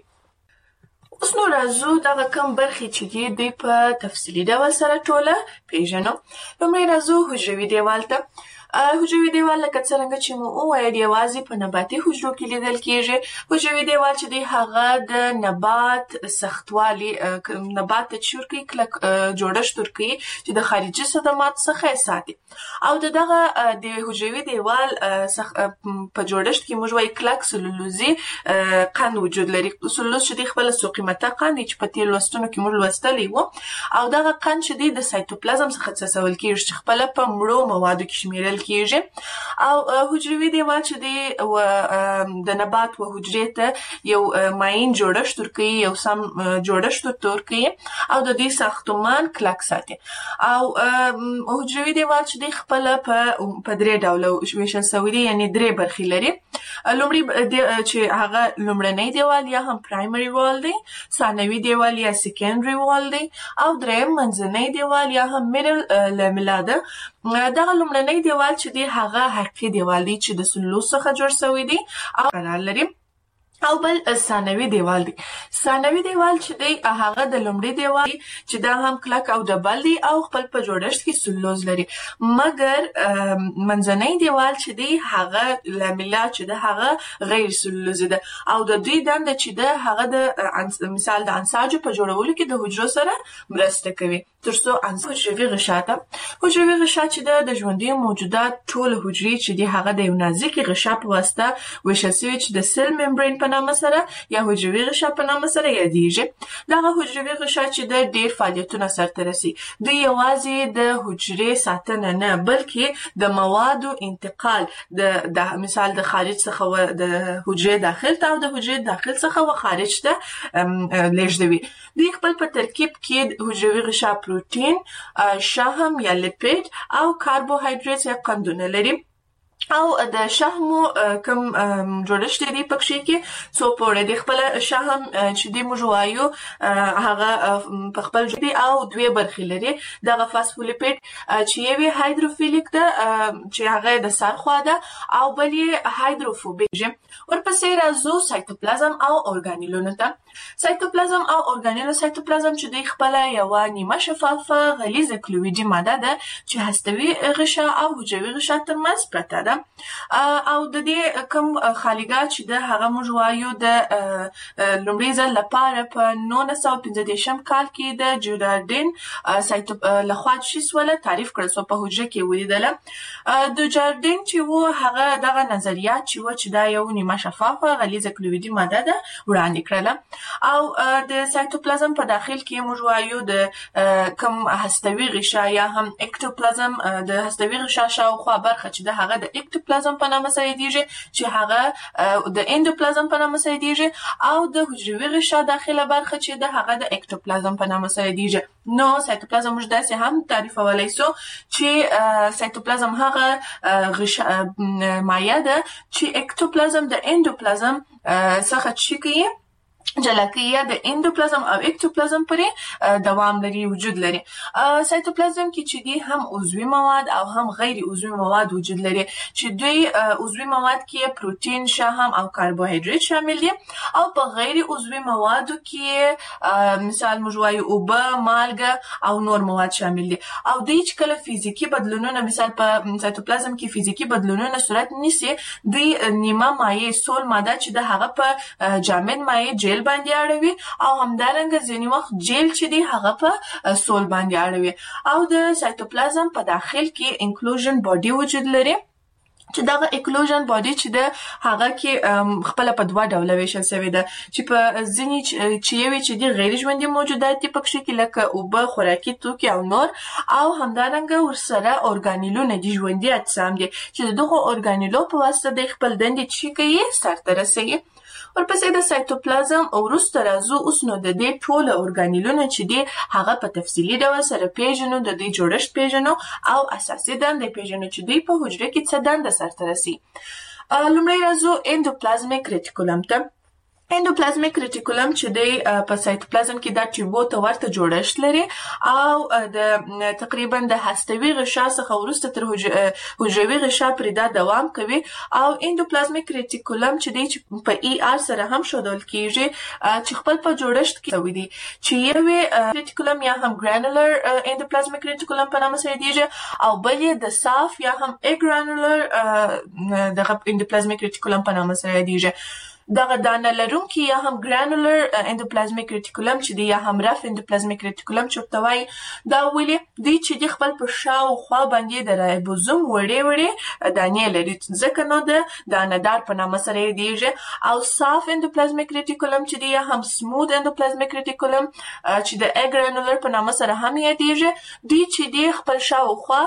اوس نو راځو دغه کم برخې چې دی دوی په تفصیلي ډول سره ټوله پیژنو. لومړی راځو حجروي دیوال ته. حجروي دیوال لکه څرنګه چې مو وویل یوازې په نباتي حجرو کې لیدل کېږي. حجروي دیوال چې دی هغه د نبات سختوالي نبات ته چې ورکوي کلک جوړښت ورکوي چې د خارجي صدمات څخه یې ساتي. او د دغه د حجروي دیوال په جوړښت کې موږ وایو کلک سلولوزي قند وجود لري. سلولوز چې دی خپله سوقیمته قند چې په تېرو لوستونو کې موږ لوستلی وو. او دغه قند چې دی د سایتوپلازم څخه څڅول کېږي چې خپله په مړو موادو کې شمیرل کېږي. او حجروي دیوال چې دی د نبات و حجرې ته یو ماین جوړښت ورکوي، یو سم جوړښت ورته ورکوي او د دې ساختمان کلک ساتي. او حجروي دیوال چې دی خپله په درې ډوله ویشل سوی دی، یعنې درې برخې لري. لومړی چې هغه لومړنی دیوال یا هم پرایمري وال دی، ثانوي دیوال یا سیکنډري وال دی، او دریم منځنی دیوال یا هم میډل لاملا ده. دغه لومړنی دیوال چې دی هغه حقیقي دیوال دی چې د سلولوز څخه جوړ شوی دی او قرار لري. او بل ثانوي دیوال دی. ثانوي دیوال چې دی هغه د لومړي دیوال دی چې دا هم کلک او ډبل دی او خپل په جوړښت کې سلولوز لري. مګر منځنی دیوال چې دی هغه لاملا چې ده هغه غیر سلولوزي ده او د دوی دنده چې ده هغه د مثال د انساجو په جوړولو کې د حجرو سره مرسته کوي ترڅو انساج حجروي غشا ته حجروي غشا چې ده د ژوندي موجودات ټول حجرې چې دی هغه د یو نازکې غشا په واسطه ویشل سوي چې د سیل ممبرین په نامه سره یا حجروي غشا په نامه سره یادیږي. دغه حجروي غشا چې د ډیر فعالیتونه سرته رسي. دوی یوازې د حجرې ساتنه نه بلکې د موادو انتقال د مثال د خارج څخه د حجرې داخل ته او د حجرې داخل څخه و خارج ته لیږدوي. دوی خپل په ترکیب کې حجروي غشا پروتین، شحم یا لیپید او کاربوهایډریټ یا قندونه لري. او د شحمو کم جوړښت دی پکې کې څو پوره دی. خپل شحم چې دی موږ وایو هغه په خپل جدي او دوه برخې لري. دغه فاسفولیپید چې یوه هایدروفیلیک ده چې هغه د سر خوا ده او بل یې هایدروفوبیک. ورپسې راځو سایتوپلازم او اورګانیلونو ته. سایتوپلازم او اورګانیلو سایتوپلازم چې دی خپل یو نیمه شفافه غلیظه کلویدي ماده ده چې هستوي غشا او حجروي غشا ترمنځ پرته ده. او د دې کوم خالیګات چې د هغه موږ وایو د لومړي ځل لپاره په نولس سوه پنځه دېرشم کال کې د جوراردین سایتو لخوا چې سوله تعریف کړل سو په حجره کې ولیدله. د جوراردین چې وو هغه دغه نظریات چې و چې دا یو نیمه شفافه غلیظه کلویدي ماده ده وړاندې کړله. او د سایتوپلازم په داخل کې موږ وایو د کوم هستوي غشا یا هم اکتوپلازم د هستوي غشا شاوخوا برخه چې د هغه د اکتوپلازم په نامه سره یادیږي چې هغه د اندوپلازم په نامه سره یادیږي او د حجروي غشا داخله برخه چې د هغه د اکتوپلازم په نامه سره یادیږي. نو سایتوپلازم موږ داسې هم تعریفولای سو چې سایتوپلازم هغه غشا مایع ده چې اکتوپلازم د اندوپلازم څخه چې کوي جلا کوي د اندوپلازم او اکتوپلازم پرې دوام لري وجود لري. سایتوپلازم کې چې دي هم عضوي مواد او هم غیر عضوي مواد وجود لري چې دوی عضوي مواد کې پروتین، شحم او کاربوهایډریټ شامل دي او په غیر عضوي موادو کې مثال موږ وایو اوبه، مالګه او نور مواد شامل دي. او دوی چې کله فزیکی بدلونونه مثال په سایتوپلازم کې فزیکی بدلونونه صورت نیسي دوی نیمه مایع سول ماده چې د هغه په جامد مایع جیل باندې اړوي او همدارنګه ځینې وخت جیل چې دی هغه په سول باندې اړوي. او د سایتوپلازم په داخل کې انکلوژن باډي وجود لري چې دغه انکلوژن باډي چې د هغه کې خپل په دوه ډوله ویشل شوی ده چې په ځینې چې یوي چې دی غیر ژوندي موجودات دي پکې کې لکه اوبه، خوراکي توکي او نور او همدارنګه ورسره اورګانیلونه دي ژوندي اجسام دي چې دغه اورګانیلو په واسطه د خپل دندې چې کوي سرته رسوي. ورپسې د سایتوپلازم او وروسته راځو اوس نو د دې ټول اورګانیلونه چې دي هغه په تفصیلي ډول سره پیژنو، د دې جوړښت پیژنو او اساسي دندې پیژنو چې دوی په حجره کې څه دنده سرته رسي. لومړی راځو اندوپلازمیک ریټیکولم ته. اندوپلازمیک ریټیکولم چې دی په سایتوپلازم کې دا ټیوبو ته ورته جوړښت لري او د تقریبا د هستوي غشا څخه وروسته تر حجروي غشا پورې دا دوام کوي او اندوپلازمیک ریټیکولم چې دی چې په ای آر سره هم ښودل کیږي چې خپل په جوړښت کې شوی دی چې یو ریټیکولم یا هم ګرانولر اندوپلازمیک ریټیکولم په نامه سره دیږي او بل یې د صاف یا هم اګرانولر د اندوپلازمیک ریټیکولم په نامه سره دیږي. دغه دانه لرونکي یا هم ګرانولر اندوپلازمیک ریټیکولم چې دی یا هم رف اندوپلازمیک ریټیکولم چې ورته وایي دا ولې دی چې د خپل په شاوخوا باندې د رایبوزوم وړې وړې دانې لري ځکه نو د دانهدار په نامه سره یې دیږي او صاف اندوپلازمیک ریټیکولم چې دی یا هم سموث اندوپلازمیک ریټیکولم چې د اګرانولر په نامه سره هم یادیږي دوی چې دی خپل شاوخوا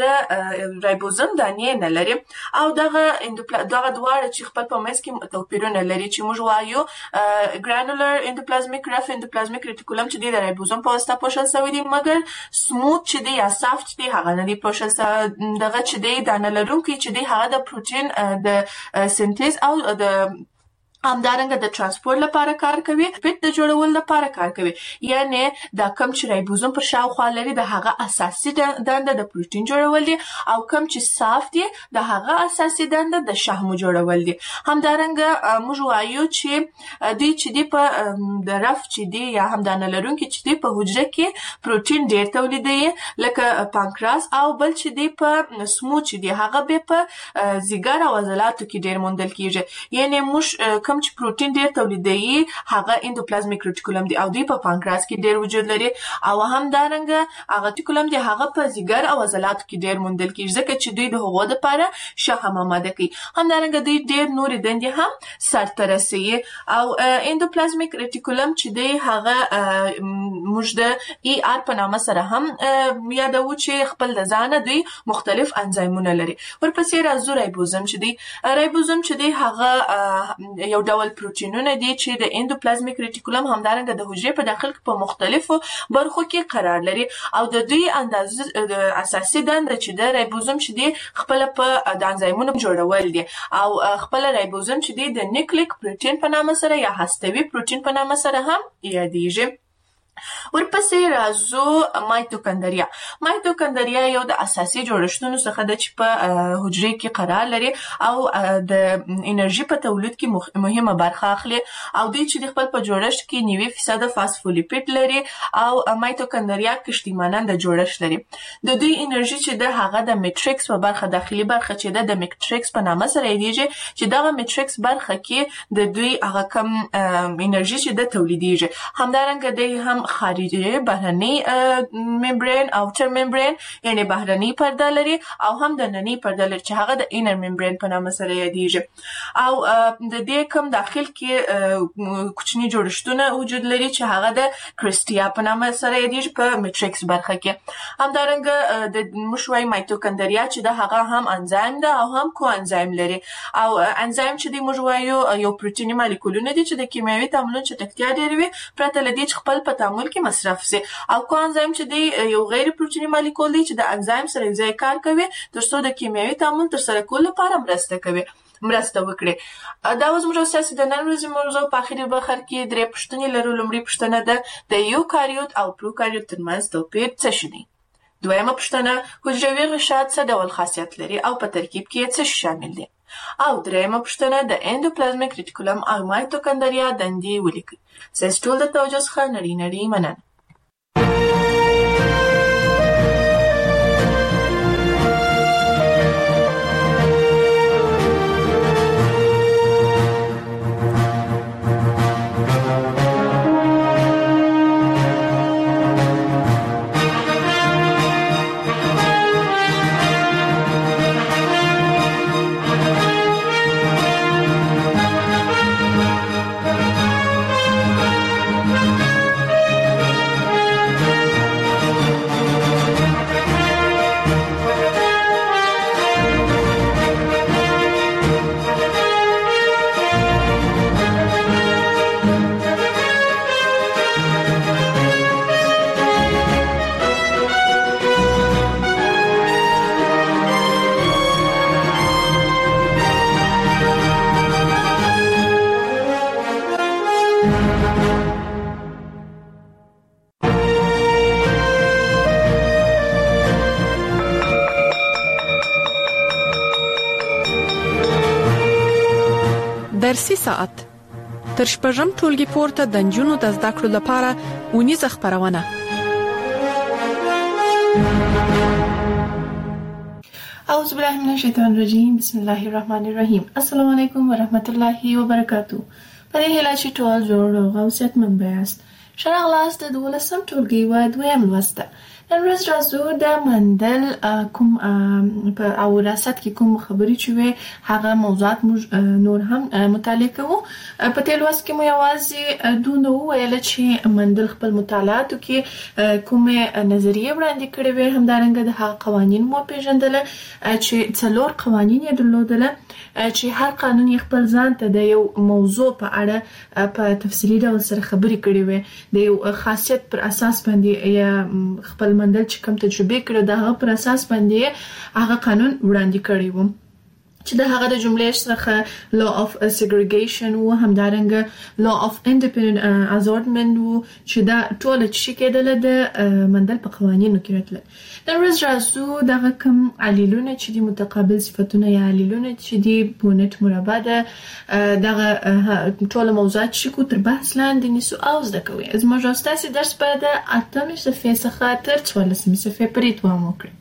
د رایبوزوم دانې نه لري او دغه دغه دواړه چې خپل په منځ کې توپیرونه لري چې موږ وایو ګرانولر اندوپلازمیک رف اندوپلازمیک ریټیکولم چې دی د رایبوزوم په واسطه پوښل شوی دی مګر سموث چې دی یا صاف چې دی هغه نه دی پوښل شوی دغه چې دی دانه لرونکي چې دی هغه د پروتین د سنتیز او د همدارنګه د ترانسپورت لپاره کار کوي، پیټ د جوړولو لپاره کار کوي، یعنی دا کم چې رایبوزوم پر شاوخوا لري د هغه اساسي دنده د پروتین جوړول دي او کم چې صاف دي د هغه اساسي دنده د شحمو جوړول دي. همدارنګه موږ وایو چې دوی چې دی په د رف چې دی یا هم دانه لرونکي چې دی په حجره کې پروتین ډیر تولیدوي لکه پانکراس او بل چې دی په سمو چې دی هغه به په ځیګر او عضلاتو کې ډیر موندل کیږي، یعنی موږ کوم چې پروتین ډیر تولیدوي هغه اندوپلازمیک ریټیکولم دی او دوی په پانکراس کې ډیر وجود لري او همدارنګه هغه ریټیکولم دی هغه په ځیګر او عضلاتو کې ډیر موندل کیږي ځکه چې دوی د هغو لپاره شحم آماده کوي. همدارنګه دوی ډیر نورې دندې هم سرته رسوي او اندوپلازمیک ریټیکولم چې دی هغه موږ د ای آر په نامه سره هم یادو چې خپل د ځانه دوی مختلف انزایمونه لري. ورپسې راځو رایبوزوم چې دی رایبوزوم چې دی هغه یو ډول پروتینونه دي چې د اندوپلازمیک ریټیکولم همدارنګه د حجرې په داخل کې په مختلفو برخو کې قرار لري او د دوی اندازه د اساسي دنده چې د رایبوزوم چې دی خپل په د انزایمونو جوړول دي او خپل رایبوزوم چې دی د نیوکلیک پروتین په نامه سره یا هستوي پروتین په نامه سره هم یادیږي. ورپسې راځو مایتوکندریا. مایتوکندریا یو د اساسي جوړښتونو څخه ده چې په حجرې کې قرار لري او د انرژي په تولید کې مهمه برخه اخلي او دوی چې د خپل په جوړښت کې نوي فیصد فاسفولیپید لري او مایتوکندریا کشتیماننده جوړښت لري. د دوی انرژي چې ده هغه د میټریکس په برخه داخلي برخه چې ده د میټریکس په نامه سره یادیږي چې دغه میټریکس برخه کې د دوی هغه کم انرژي چې ده تولیدیږي. همدارنګه دوی هم خارجي بهرني ممبرین اوټر ممبرین یعنی بهرني پرده لري او هم د ننني پرده لري چې هغه د انر ممبرین په نامه سره یادیږي او د دې کوم داخل کې کوچني جوړښتونه وجود لري چې هغه د کرسټیا په نامه سره یادیږي په میټریکس برخه کې. همدارنګه د مشوي مایتوکندریا چې د هغه هم انزایم ده او هم کو انزایم لري او انزایم چې د مجوایو یو پروتینی مالیکولونه دي چې د کیمیاوي تعاملونو چټکتیا ډیروي پرته لدی چې خپل په تعامل کې مصرف سي او کو انزایم چې دی یو غیر پروتینی مالیکول دی چې د انزایم سره ځای کار کوي ترڅو د کیمیاوي تعامل تر سره کول لپاره مرسته کوي مرسته وکړي. دا اوس موږ تاسو د نن ورځې موضوع په اخیری برخه کې درې پوښتنې لرو. لومړی پوښتنه ده د یوکاریوت او پروکاریوت ترمنځ توپیر څه شي؟ دویمه پوښتنه حجروي غشا څه ډول خاصیت لري او په ترکیب کې څه شامل دي؟ او دریمه پوښتنه د اندوپلازمیک ریټیکولم او مایتوکندریا دندې ولیکئ. ستاسو ټول د توجه څخه نړۍ نړۍ مننه. درسي ساعت تر شپږم ټولګي پورته د نجونو د زده کړو لپاره ونیزه خبرونه. اعوذ بالله من الشیطان الرجیم. بسم الله الرحمن الرحیم. السلام علیکم ورحمت الله وبرکاتو. په دې هیله چې ټول جوړ او غوثیتمن بیاست. ښه راغلاست د دولسم ټولګي و دویم لوست. نن ورځ راځو د مندل کوم په او وراثت کې کوم خبرې چې وي هغه موضوعات موږ نور هم مطالعه کوو. په دې لوست کې مو یوازې دونه وویل چې مندل خپل مطالعاتو کې کومه نظریه وړاندې کړې وي، همدارنګه د هغه قوانین مو پیژندل چې څلور قوانین یې درلودل چې هر قانون یې خپل ځان ته د یو موضوع په اړه په تفصیلي ډول سره خبرې کړې وي، د یو خاصیت پر اساس باندې یا خپل مندل چې کوم تجربه کړو د هغه پر اساس باندې هغه قانون وړاندې کړی و چې د هغه د جملې څخه law of segregation و همدارنګه law of independent assortment و چې دا ټول چې کېدل د مندل په قوانینو کې راتل. نن ورځ راځو دغه کوم علیلونه چې د متقابل صفتونه یا علیلونه چې د بونټ مربع ده دغه ټول موضوعات چې کو تر بحث لاندې نیسو او زده کوي. زموږ راستاسي درس په د اتمې صفحې څخه تر څوارلسمې صفحې پورې دوام وکړي.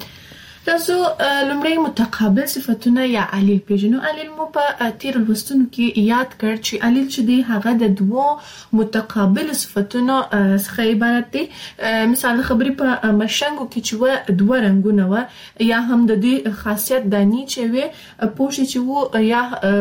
تاسو لومړی متقابل صفتونه یا علیل پیژنو. علیل مو په تیر لوستونو کې یاد کړ چې علیل چې دی هغه د دوه متقابل صفتونو څخه عبارت دی. مثال خبرې په مشنګو کې چې و دوه رنگونه و یا هم د دې خاصیت دانی چې و پوښي چې و یا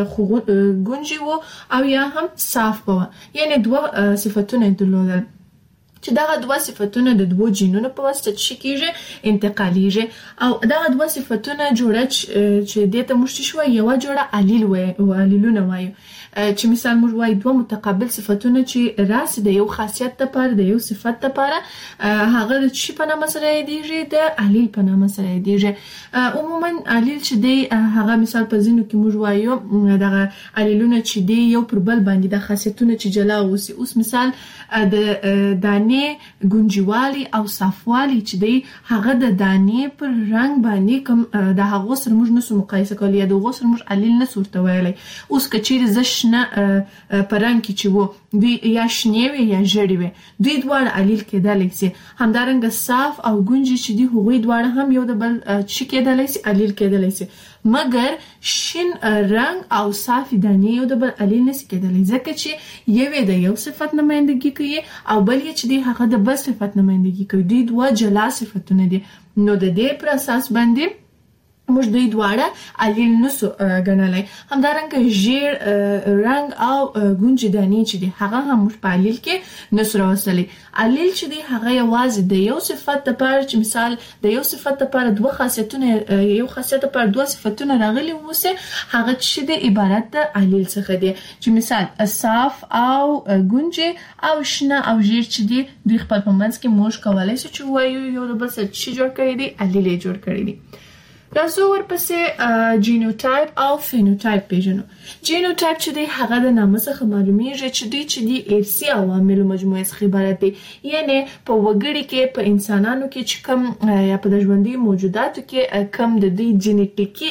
غونجي و او یا هم صاف و، یعنی دوه صفتونه درلودل چې دغه دوه صفتونه د دوه جینونو په واسطه چې کیږي انتقالیږي او دغه دوه صفتونه جوړه چې دته مشت شو یو جوړه علیل وای او علیلونه وای چې مثال موږ وای دوه متقابل صفتونه چې راس د یو خاصیت لپاره د یو صفت لپاره هغه د شي په نامه سره دیږي د علیل په نامه سره دیږي. عموما علیل چې دی هغه مثال په ځینو کې موږ وایو دغه علیلونه چې دی یو پر بل باندې د خاصیتونه چې جلا اوسي. اوس مثال د دانې ګونجوالي او صافوالي چې دی هغه د دانې پر رنگ باندې کوم د هغه سره موږ نسو مقایسه کولی یا د هغه سره موږ علیل نه صورت ویلای. اوس کچیر زش نه پرنګ کې چې وو دوی یا شنیوي یا ژړوي دوی دواړه علیل کېدلی سي. همدارنګه صاف او ګونجي چې دی هغوی دواړه هم یو د بل چې کېدلی سي علیل کېدلی سي، مګر شین رنگ او صاف دانې یو د بل علیل نشي کېدلی ځکه چې یو د یو صفت نمائندګي کوي او بل یې چې دی هغه د بل صفت نمائندګي کوي. دوی دوه جلا صفتونه دي. نو د دې پر اساس باندې موږ دوی دواړه علیل نسو ګڼلای. همدارنګه ژیړ رنگ او ګونجي دانې چې دی هغه هم موږ په علیل کې نسو راوستلی. علیل چې دی هغه یوازې د یو صفت لپاره چې مثال د یو صفت لپاره دوه خاصیتونه یو خاصیت لپاره دوه صفتونه راغلي ووسه هغه چې دی عبارت د علیل څخه دی چې مثال صاف او ګونجي او شنه او ژیړ چې دی دوی خپل په منځ کې موږ کولای شو چې وایو یو د بل څه چې جوړ کړی دی علیل یې جوړ کړی دی. راځو ورپسې جینوټایپ او فینوټایپ پیژنو. جینوټایپ چې دی هغه د نامه څخه معلومیږي چې دوی چې دی ارثي عواملو مجموعه څخه عبارت دی، یعنی په وګړي کې په انسانانو کې چې کوم یا په ژوندۍ موجوداتو کې کوم د دوی جینیټیکي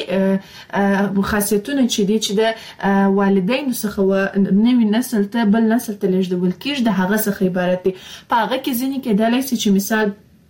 خاصیتونه چې دی چې د والدینو څخه و نوې نسل ته بل نسل ته لیږدول کېږي د هغه څخه عبارت دی. په هغه کې ځینې کېدلی سي چې مثال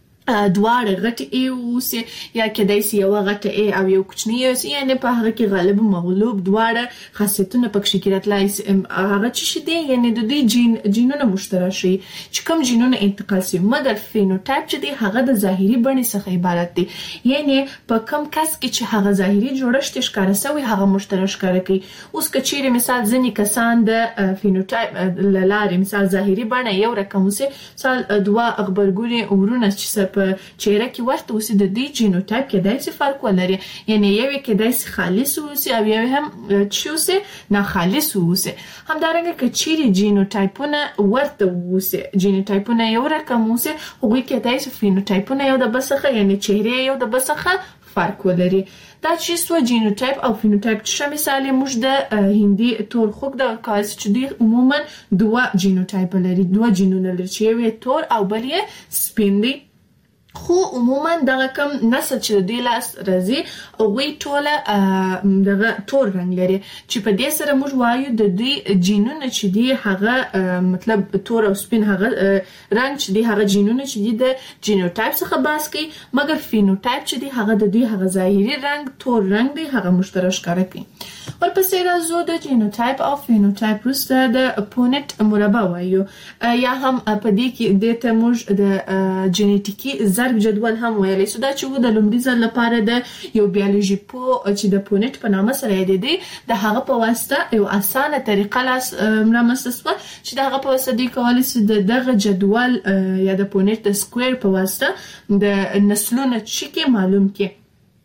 دواړه غټ ای اوسه یا کدای سی یو غټ ای او یو کوچنی اوسه، یعنی په هغه کې غالب مغلوب دواړه خاصیتونه پکې کېدلای سي. هغه چې دی یعنی د دې جین جینونه مشترک شي چې کوم جینونه انتقال سي. مګر فینوټایپ چې دی هغه د ظاهري بڼې څخه عبارت دی، یعنی په کوم کس کې چې هغه ظاهري جوړښت ښکاره شوی هغه مشترک ښکاره کوي. اوس کچېره مثال ځنی کسان د فینوټایپ لاره مثال ظاهري بڼه یو رقم وسه، مثال دوا خبرګونی ورونه چې په چهره کې ورته اوسې د دې جینوټایپ کې داسې فرق ولري، یعنی یو کې داسې خالص اوسې او یو هم چې اوسې نه خالص اوسې. همدارنګه که چیرې جینوټایپونه ورته اوسې جینوټایپونه یو رقم اوسې هغوی کې داسې فینوټایپونه یو د بل څخه یعنی چهره یو د بل څخه فرق ولري. دا چې سو جینوټایپ او فینوټایپ چې مثال موږ د هندي تور خوګ د کاس چې دی عموما دوه جینوټایپ لري، دوه جینونه لري چې یو تور او بل یې سپین دی. خو عموما دغه کم نسل چې د دوی لاس راځي او وی ټوله دغه تور رنگ لري چې په دې سره موږ وایو د دوی جینونه چې دی هغه مطلب تور او سپین هغه رنگ چې دی هغه جینونه چې دی د جینوټایپ څخه بحث کوي مګر فینوټایپ چې دی هغه د دوی هغه ظاهري رنگ تور رنگ دی هغه مشترک ښکاره کوي. ورپسې راځو د جینوټایپ او فینوټایپ وروسته د پونټ مربع وایو یا هم په دې کې د ته موږ د جینیټیکي ضرب جدول هم ویلې سو دا چې د لومړي ځل لپاره د یو بیولوژي په چې د پونټ په نامه سره یادېدي د هغه په واسطه یو اسانه طریقه لاس رامنځته شوه چې د هغه په واسطه د کولای شي د دغه جدول یا د پونټ د سکوير په واسطه د نسلونو چې معلوم کې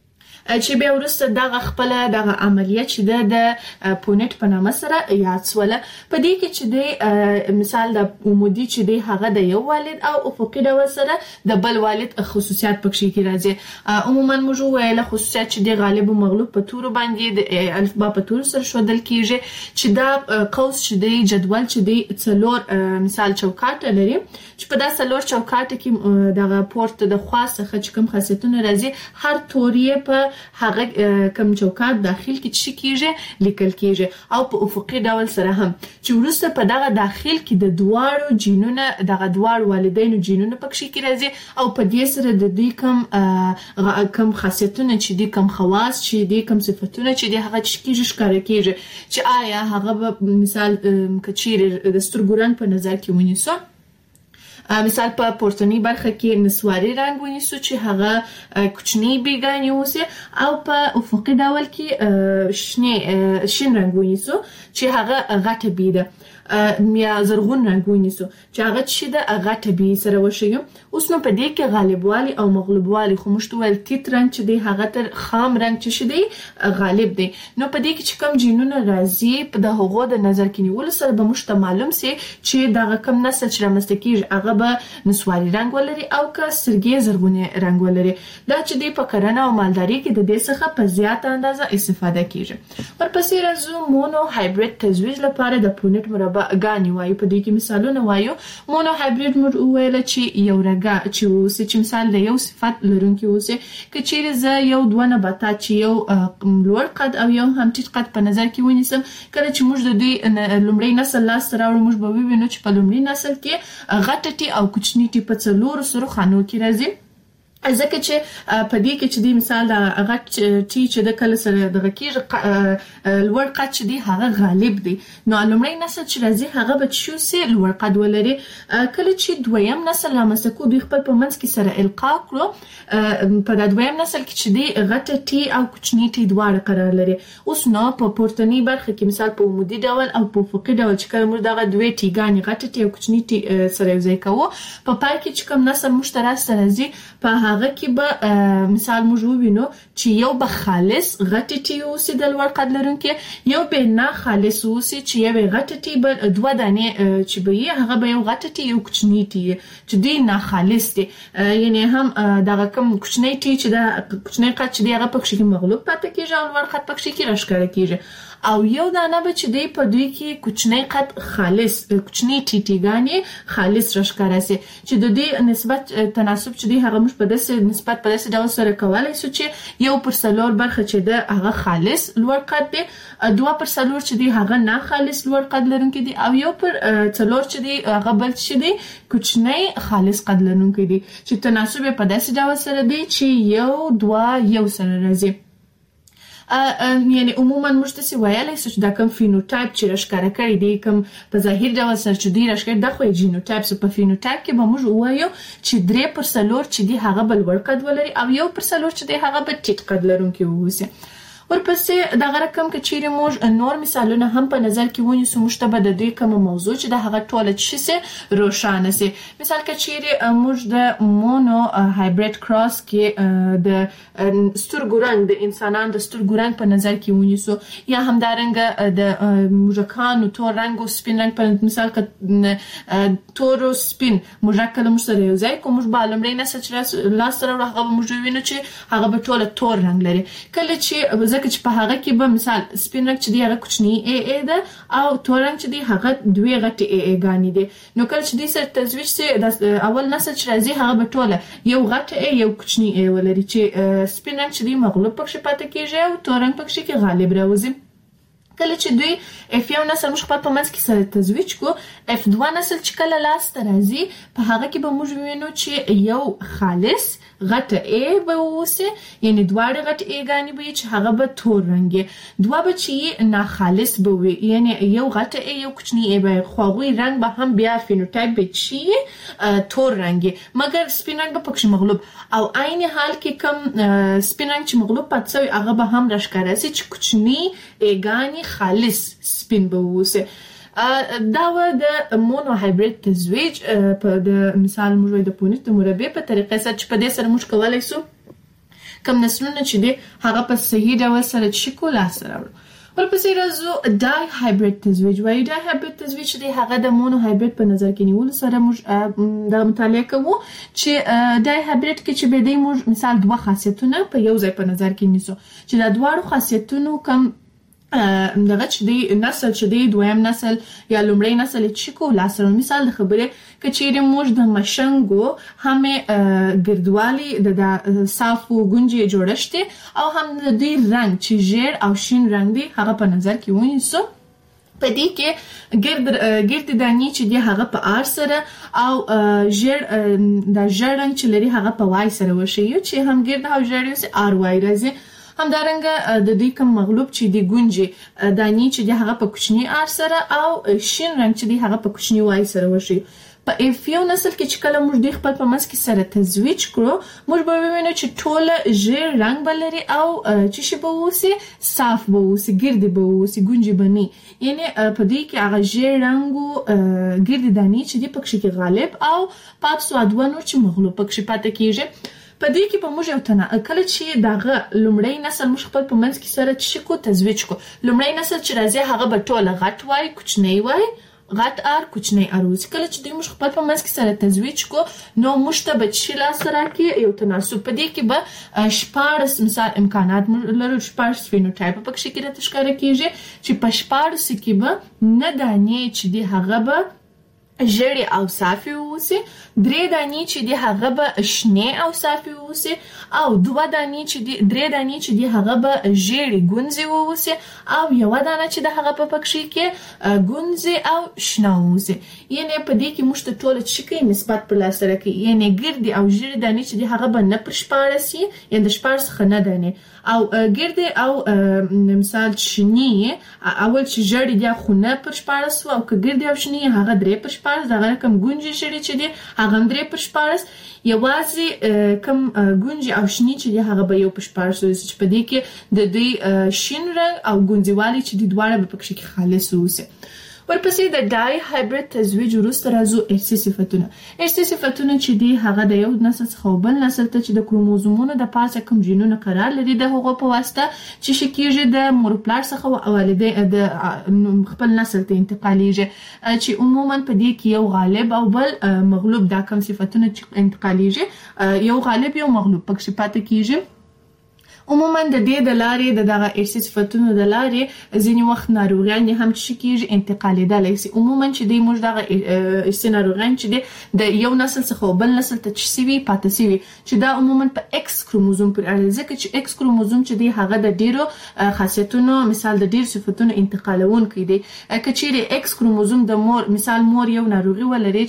چې بیا ورسته دغه خپل دغه عملیات چې د پونټ په نامه سره یاد سوله په دې کې چې د مثال د عمودي چې د هغه د یو والد او افقي ډول سره د بل والد خصوصیات پکې کې راځي. عموما موږ ویل خصوصیات چې د غالب او مغلوب په تور باندې د الفبا په تور سره شودل کیږي چې دا قوس چې د جدول چې د څلور مثال چوکاټ لري چې په دا څلور چوکاټ کې دغه پورت د خاصه چې کوم خاصیتونه راځي هر توري په هغه کوم چوکاټ داخل کې چې کیږي لیکل کیږي او په افقي ډول سره هم چې ورسته په دغه داخل کې د دوارو جینونه دغه دوار والدینو جینونه پکې کې راځي او په دې سره د دې کوم کوم خاصیتونه چې دي کوم خواص چې دي کوم صفاتونه چې دي هغه چې کیږي ښکاره کیږي چې آیا هغه مثال کچیر د سترګوران په نظر کې ونیسو مثال په پورتنی برخه کې نسواري رنگ ونیسو چې هغه کوچنی بیګانی اوسه او په افقي ډول کې شنه شین رنگ ونیسو چې هغه غټه بيده یا زرغون رنگ ونیسو چې هغه چې د غټه بي سره وشيو. اوس نو په دې کې غالبوالي او مغلوبوالي خو مشتول تیت رنگ چې دی هغه تر خام رنگ چې شدي غالب دی. نو په دې کې چې کوم جینونه راځي په د هغو د نظر کې نیول سره به مشته معلوم سي چې دغه کوم نسل چې رامنځته کیږي هغه به نسواري رنگ ولري او که سرګي زرغونی رنگ ولري. دا چې دی په کرنه او مالداري کې د دې څخه په زیات اندازه استفاده کیږي. ورپسې راځو مونو هایبرید تزویج لپاره د پونټ مربع غاني وایو. په دې کې مثالونه وایو. مونو هایبرید مور ویل چې یو رګه چې اوسې چې مثال له یو صفت لرونکي اوسې که چیرې زه یو دوه نباتات چې یو لوړ قد او یو هم ټیټ قد په نظر کې ونیسم کله چې موږ د دوی لومړی نسل لاس راوړو موږ به ووینو چې په لومړي نسل کې غټه او کوچنی ټي په څلور سره خانو کې راځي ځکه چې په دې کې چې دی مثال د غټ ټي چې د کله سره دغه کېږي لوړ قد چې دی هغه غالب دی. نو لومړی نسل چې راځي هغه به شو سي لوړ قد ولري کله چې دویم نسل رامنځته کو دوی خپل په منځ کې سره القا کړو په د دویم نسل کې چې دی غټ ټي او کوچنی ټي دواړه قرار لري. اوس نو په پورتنی برخه کې مثال په عمودي ډول او په افقي ډول چې کوم دغه دوه ټیګانی غټ ټي او کوچنی ټي سره یو ځای کوو په پای کې چې کوم نسل مشترک سره راځي په هغه کې به مثال موږ ووینو چې یو به خالص غټ ټي اوسي د لوړ قد لرونکي یو به نه خالص اوسي چې یو غټ ټي بل دوه دانې چې به هغه به یو غټ ټي یو کوچنی ټي چې دی نه خالص دي یعنی هم دغه کوم کوچنی ټي چې د کوچنی قد چې دی هغه پکې کې مغلوب پاتې کیږي او لوړ قد پکې کې راښکاره کیږي او یو دانه به چې دی په دوی کې کوچنی قد خالص کوچنی ټي ټیګانی خالص راښکاره سي چې د دې نسبت تناسب چې دی هغه مش په داسې نسبت په داسې ډول سره کولای شو چې یو پر څلور برخه چې دی هغه خالص لوړ قد دی دوه پر څلور چې دی هغه نه خالص لوړ قد لرونکي دي او یو پر څلور چې دی هغه بل چې دی کوچنی خالص قد لرونکي دي چې تناسب په داسې ډول سره دی چې یو دوه یو سره راځي. یعنی عموما موږ ته ویلای شو چې دا کوم فینوټایپ چې راښکاره کړی دی کوم په ظاهر ډول سره چې دی راښکاره د خو جینوټایپ په فینوټایپ کې به موږ وایو چې درې پر څلور چې دی هغه بل ور قد ولري او یو پر څلور چې دی هغه به ټیټ قد لرونکي ووسی. ورپسې دغه رقم کې چیرې موږ نور مثالونه هم په نظر کې ونیسو مشتبه د دوی کوم موضوع چې د هغه ټوله چې سي روښانه سي. مثال کې چیرې موږ د مونو هایبرید کراس کې د سترګو رنګ د انسانانو د سترګو رنګ په نظر کې ونیسو یا هم دارنګه د موږکانو تور رنګ او سپین رنګ په مثال کې تور او سپین موږک کله موږ سره یو ځای کوم موږ به لومړی نسل چې لاس سره هغه موږ وینو چې هغه به ټوله تور رنګ لري کله چې ځکه چې په هغه کې به مثال سپین رنګ چې دی هغه کوچنی ا ا ده او تور رنګ چې دی هغه دوی غټي ا ا غانې دي. نو کله چې دې سره تزویج سي د اول نسل چې راځي هغه به ټوله یو غټ ا یو کوچنی ا ولري چې سپین رنګ چې دی مغلوب پکې پاتې کیږي او تور رنګ پکې کې غالب راوځي. کله چې دوی اف یو نسل موږ خپل په منځ کې سره تزویج کو اف دوه نسل چې کله لاس ته راځي په هغه کې به موږ وینو چې یو خالص غټه ا به وسه یعنی دواړه غټ ا غانې به چې هغه به تور رنګي دوه به چې نه خالص به وي یعنی یو غټه ا یو کوچنی ا به خوغوي رنگ به هم بیا فینوټایپ به چې تور رنګي مګر سپین رنګ به پکې مغلوب او عین حال کې کم سپین رنګ چې مغلوب پاتې وي هغه به هم راښکاره سي چې کوچنی ا غانې خالص سپین به وسه. دا و د مونو هایبرید تزویج په د مثال موږ د پونیت د مربع په طریقې سره چې په دې سره موږ کولای شو کم نسلونه چې دی هغه په صحیح ډول سره چې کولا سره ورپسې راځو دای هایبرید تزویج وایي. دای هایبرید تزویج دی هغه د مونو هایبرید په نظر کې نیول سره موږ د مطالعه کوو چې دای هایبرید کې چې به دی موږ مثال دوه خاصیتونه په یو ځای په نظر کې نیسو چې دا دواړو خاصیتونو کم دغه چې دی نسل چې دی دویم نسل یا لومړی نسل چې کو لاسره مثال د خبره کچېره موږ د مشنګو هم ګردوالي د صافو ګونجې جوړشته او هم د دوی رنگ چې ژیړ او شین رنگ دی هغه په نظر کې ونیسو. په دې کې ګرد ګرد دانی چې دی هغه په آر سره او ژیړ د ژیړ رنگ چې لري هغه په وای سره وشي چې هم ګرد او ژیړ یو آر وای راځي. همدارنګه د دې کوم مغلوب چې دی ګونجې دانی چې دی هغه په کوچنی آر سره او شین رنگ چې دی هغه په کوچنی وای سره وشي. په اف یو نسل کې چې کله موږ د خپل په منځ کې سره تزویج کړو موږ به وینو چې ټول ژیړ رنگ بلري او چې شی به وسی صاف به وسی ګرد به وسی ګونجې بني یعنی په دې کې هغه ژیړ رنگو ګرد دانی چې دی پکې کې غالب او پات سو ادوانو چې مغلوب پکې پاتې کیږي. په دې کې په موږ یو تنه کله چې داغه لومړی نسل موږ خپل په منځ کې سره چې کو تزویج کو لومړی نسل چې راځي هغه به ټوله غټ وای کوچنی وای غټ ار کوچنی اروز کله چې دوی موږ خپل په منځ کې سره تزویج کو نو موږ ته به چې لا سره کې یو تناسب په دې کې به شپارس مثال امکانات لرو شپارس فینوټایپ په کې کې راته ښکاره کیږي چې په شپارس کې به نه دانې چې دی هغه به ژړې او صافي ووسي درې دانې چې دی هغه به شنې او صافي ووسي او دوه دانې چې دی درې دانې چې دی هغه به ژړې ګونځې ووسي او یو دانه چې د هغه په پکې کې ګونځې او شنه ووسي یعنی په دې کې موږ ته ټول چې کې نسبت پر لاس سره کې یعنی ګردي او ژړې دانې چې دی هغه به نه پر شپارسي یعنی د شپارس خنه دانې او ګردي او مثال شنی اول چې ژړې دی خو نه پر شپارس او که ګردي او شنی هغه درې پر شپارس دغه کم ګونجې شړې چې دی هغه درې پر شپارس یوازې کم ګونجې او شنی چې دی هغه به یو پر شپارس چې په دې کې د دوی شین رنګ او ګونځوالي چې دی دواړه به پکې کې خالص ووسي. ورپسې د ډای هایبرید تزویج وروسته راځو ارثي صفتونه. ارثي صفتونه چې دی هغه د یو نسل څخه بل نسل ته چې د کروموزومونو د پاسه کوم جینونه قرار لري د هغو په واسطه چې شکیږي د مور پلار څخه او والدین د خپل نسل ته انتقالیږي چې عموما په دې کې یو غالب او بل مغلوب دا کوم صفتونه چې انتقالیږي یو غالب یو مغلوب پکې پاتې کیږي. عموما د دې د لارې د دغه ارثي صفتونو د لارې ځینې وخت ناروغیان هم چې کیږي انتقالیدلی شي. عموما چې دی موږ دغه ارثي ناروغیان چې دی د یو نسل څخه بل نسل ته چې سوي پاتې سوي چې دا عموما په ایکس کروموزوم پر اړه ځکه چې ایکس کروموزوم چې دی هغه د ډیرو خاصیتونو مثال د ډیر صفتونو انتقالونکی دی. کچېرې ایکس کروموزوم د مور مثال مور یو ناروغي ولري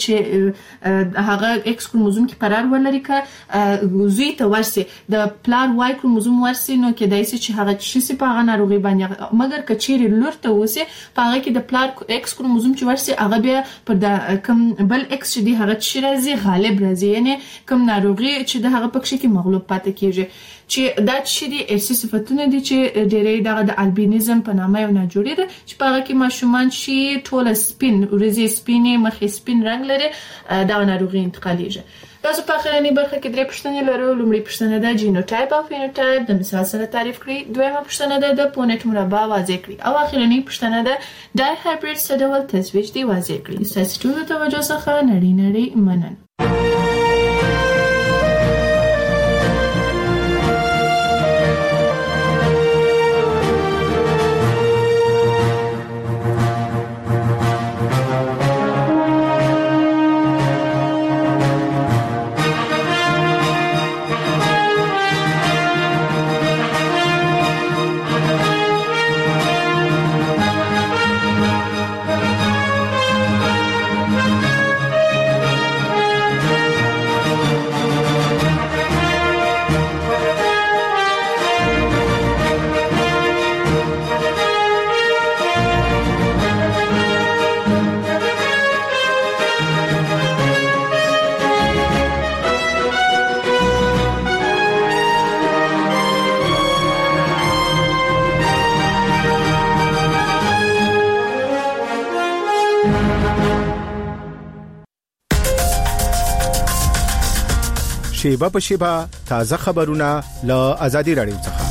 چې هغه ایکس کروموزوم کې قرار ولري که زوی ته ورسي د پلار وای کروموزوم ورسي نو کېدای شي چې هغه چې سي په هغه ناروغي باندې مګر کچېرې لور ته وسي په هغه کې د پلار ایکس کروموزوم چې ورسي هغه بیا پر د کم بل ایکس چې دی هغه چې راځي غالب راځي یعنی کم ناروغي چې د هغه پکې کې مغلوب پاتې کیږي چې دا چې دی ارثي صفتونه دي چې ډېرې دغه د البینیزم په نامه یو ناجوړي ده چې په هغه کې ماشومان شي ټول سپین ورځې سپینې مخې سپین رنگ لري دا ناروغي انتقالیږي. تاسو په اخرنی برخه کې درې پوښتنې لرو. لومړی پوښتنه ده جینوټایپ او فینوټایپ د مثال سره تعریف کړئ. دویمه پوښتنه ده د پونټ مربع واضح کړئ او اخرنی پوښتنه ده ډای هایبرید څه ډول تزویج دی واضح کړئ. ستاسو ټول توجه څخه نړۍ نړۍ مننه. شیبه په شیبه تازه خبرونه له ازادي رادیو څخه.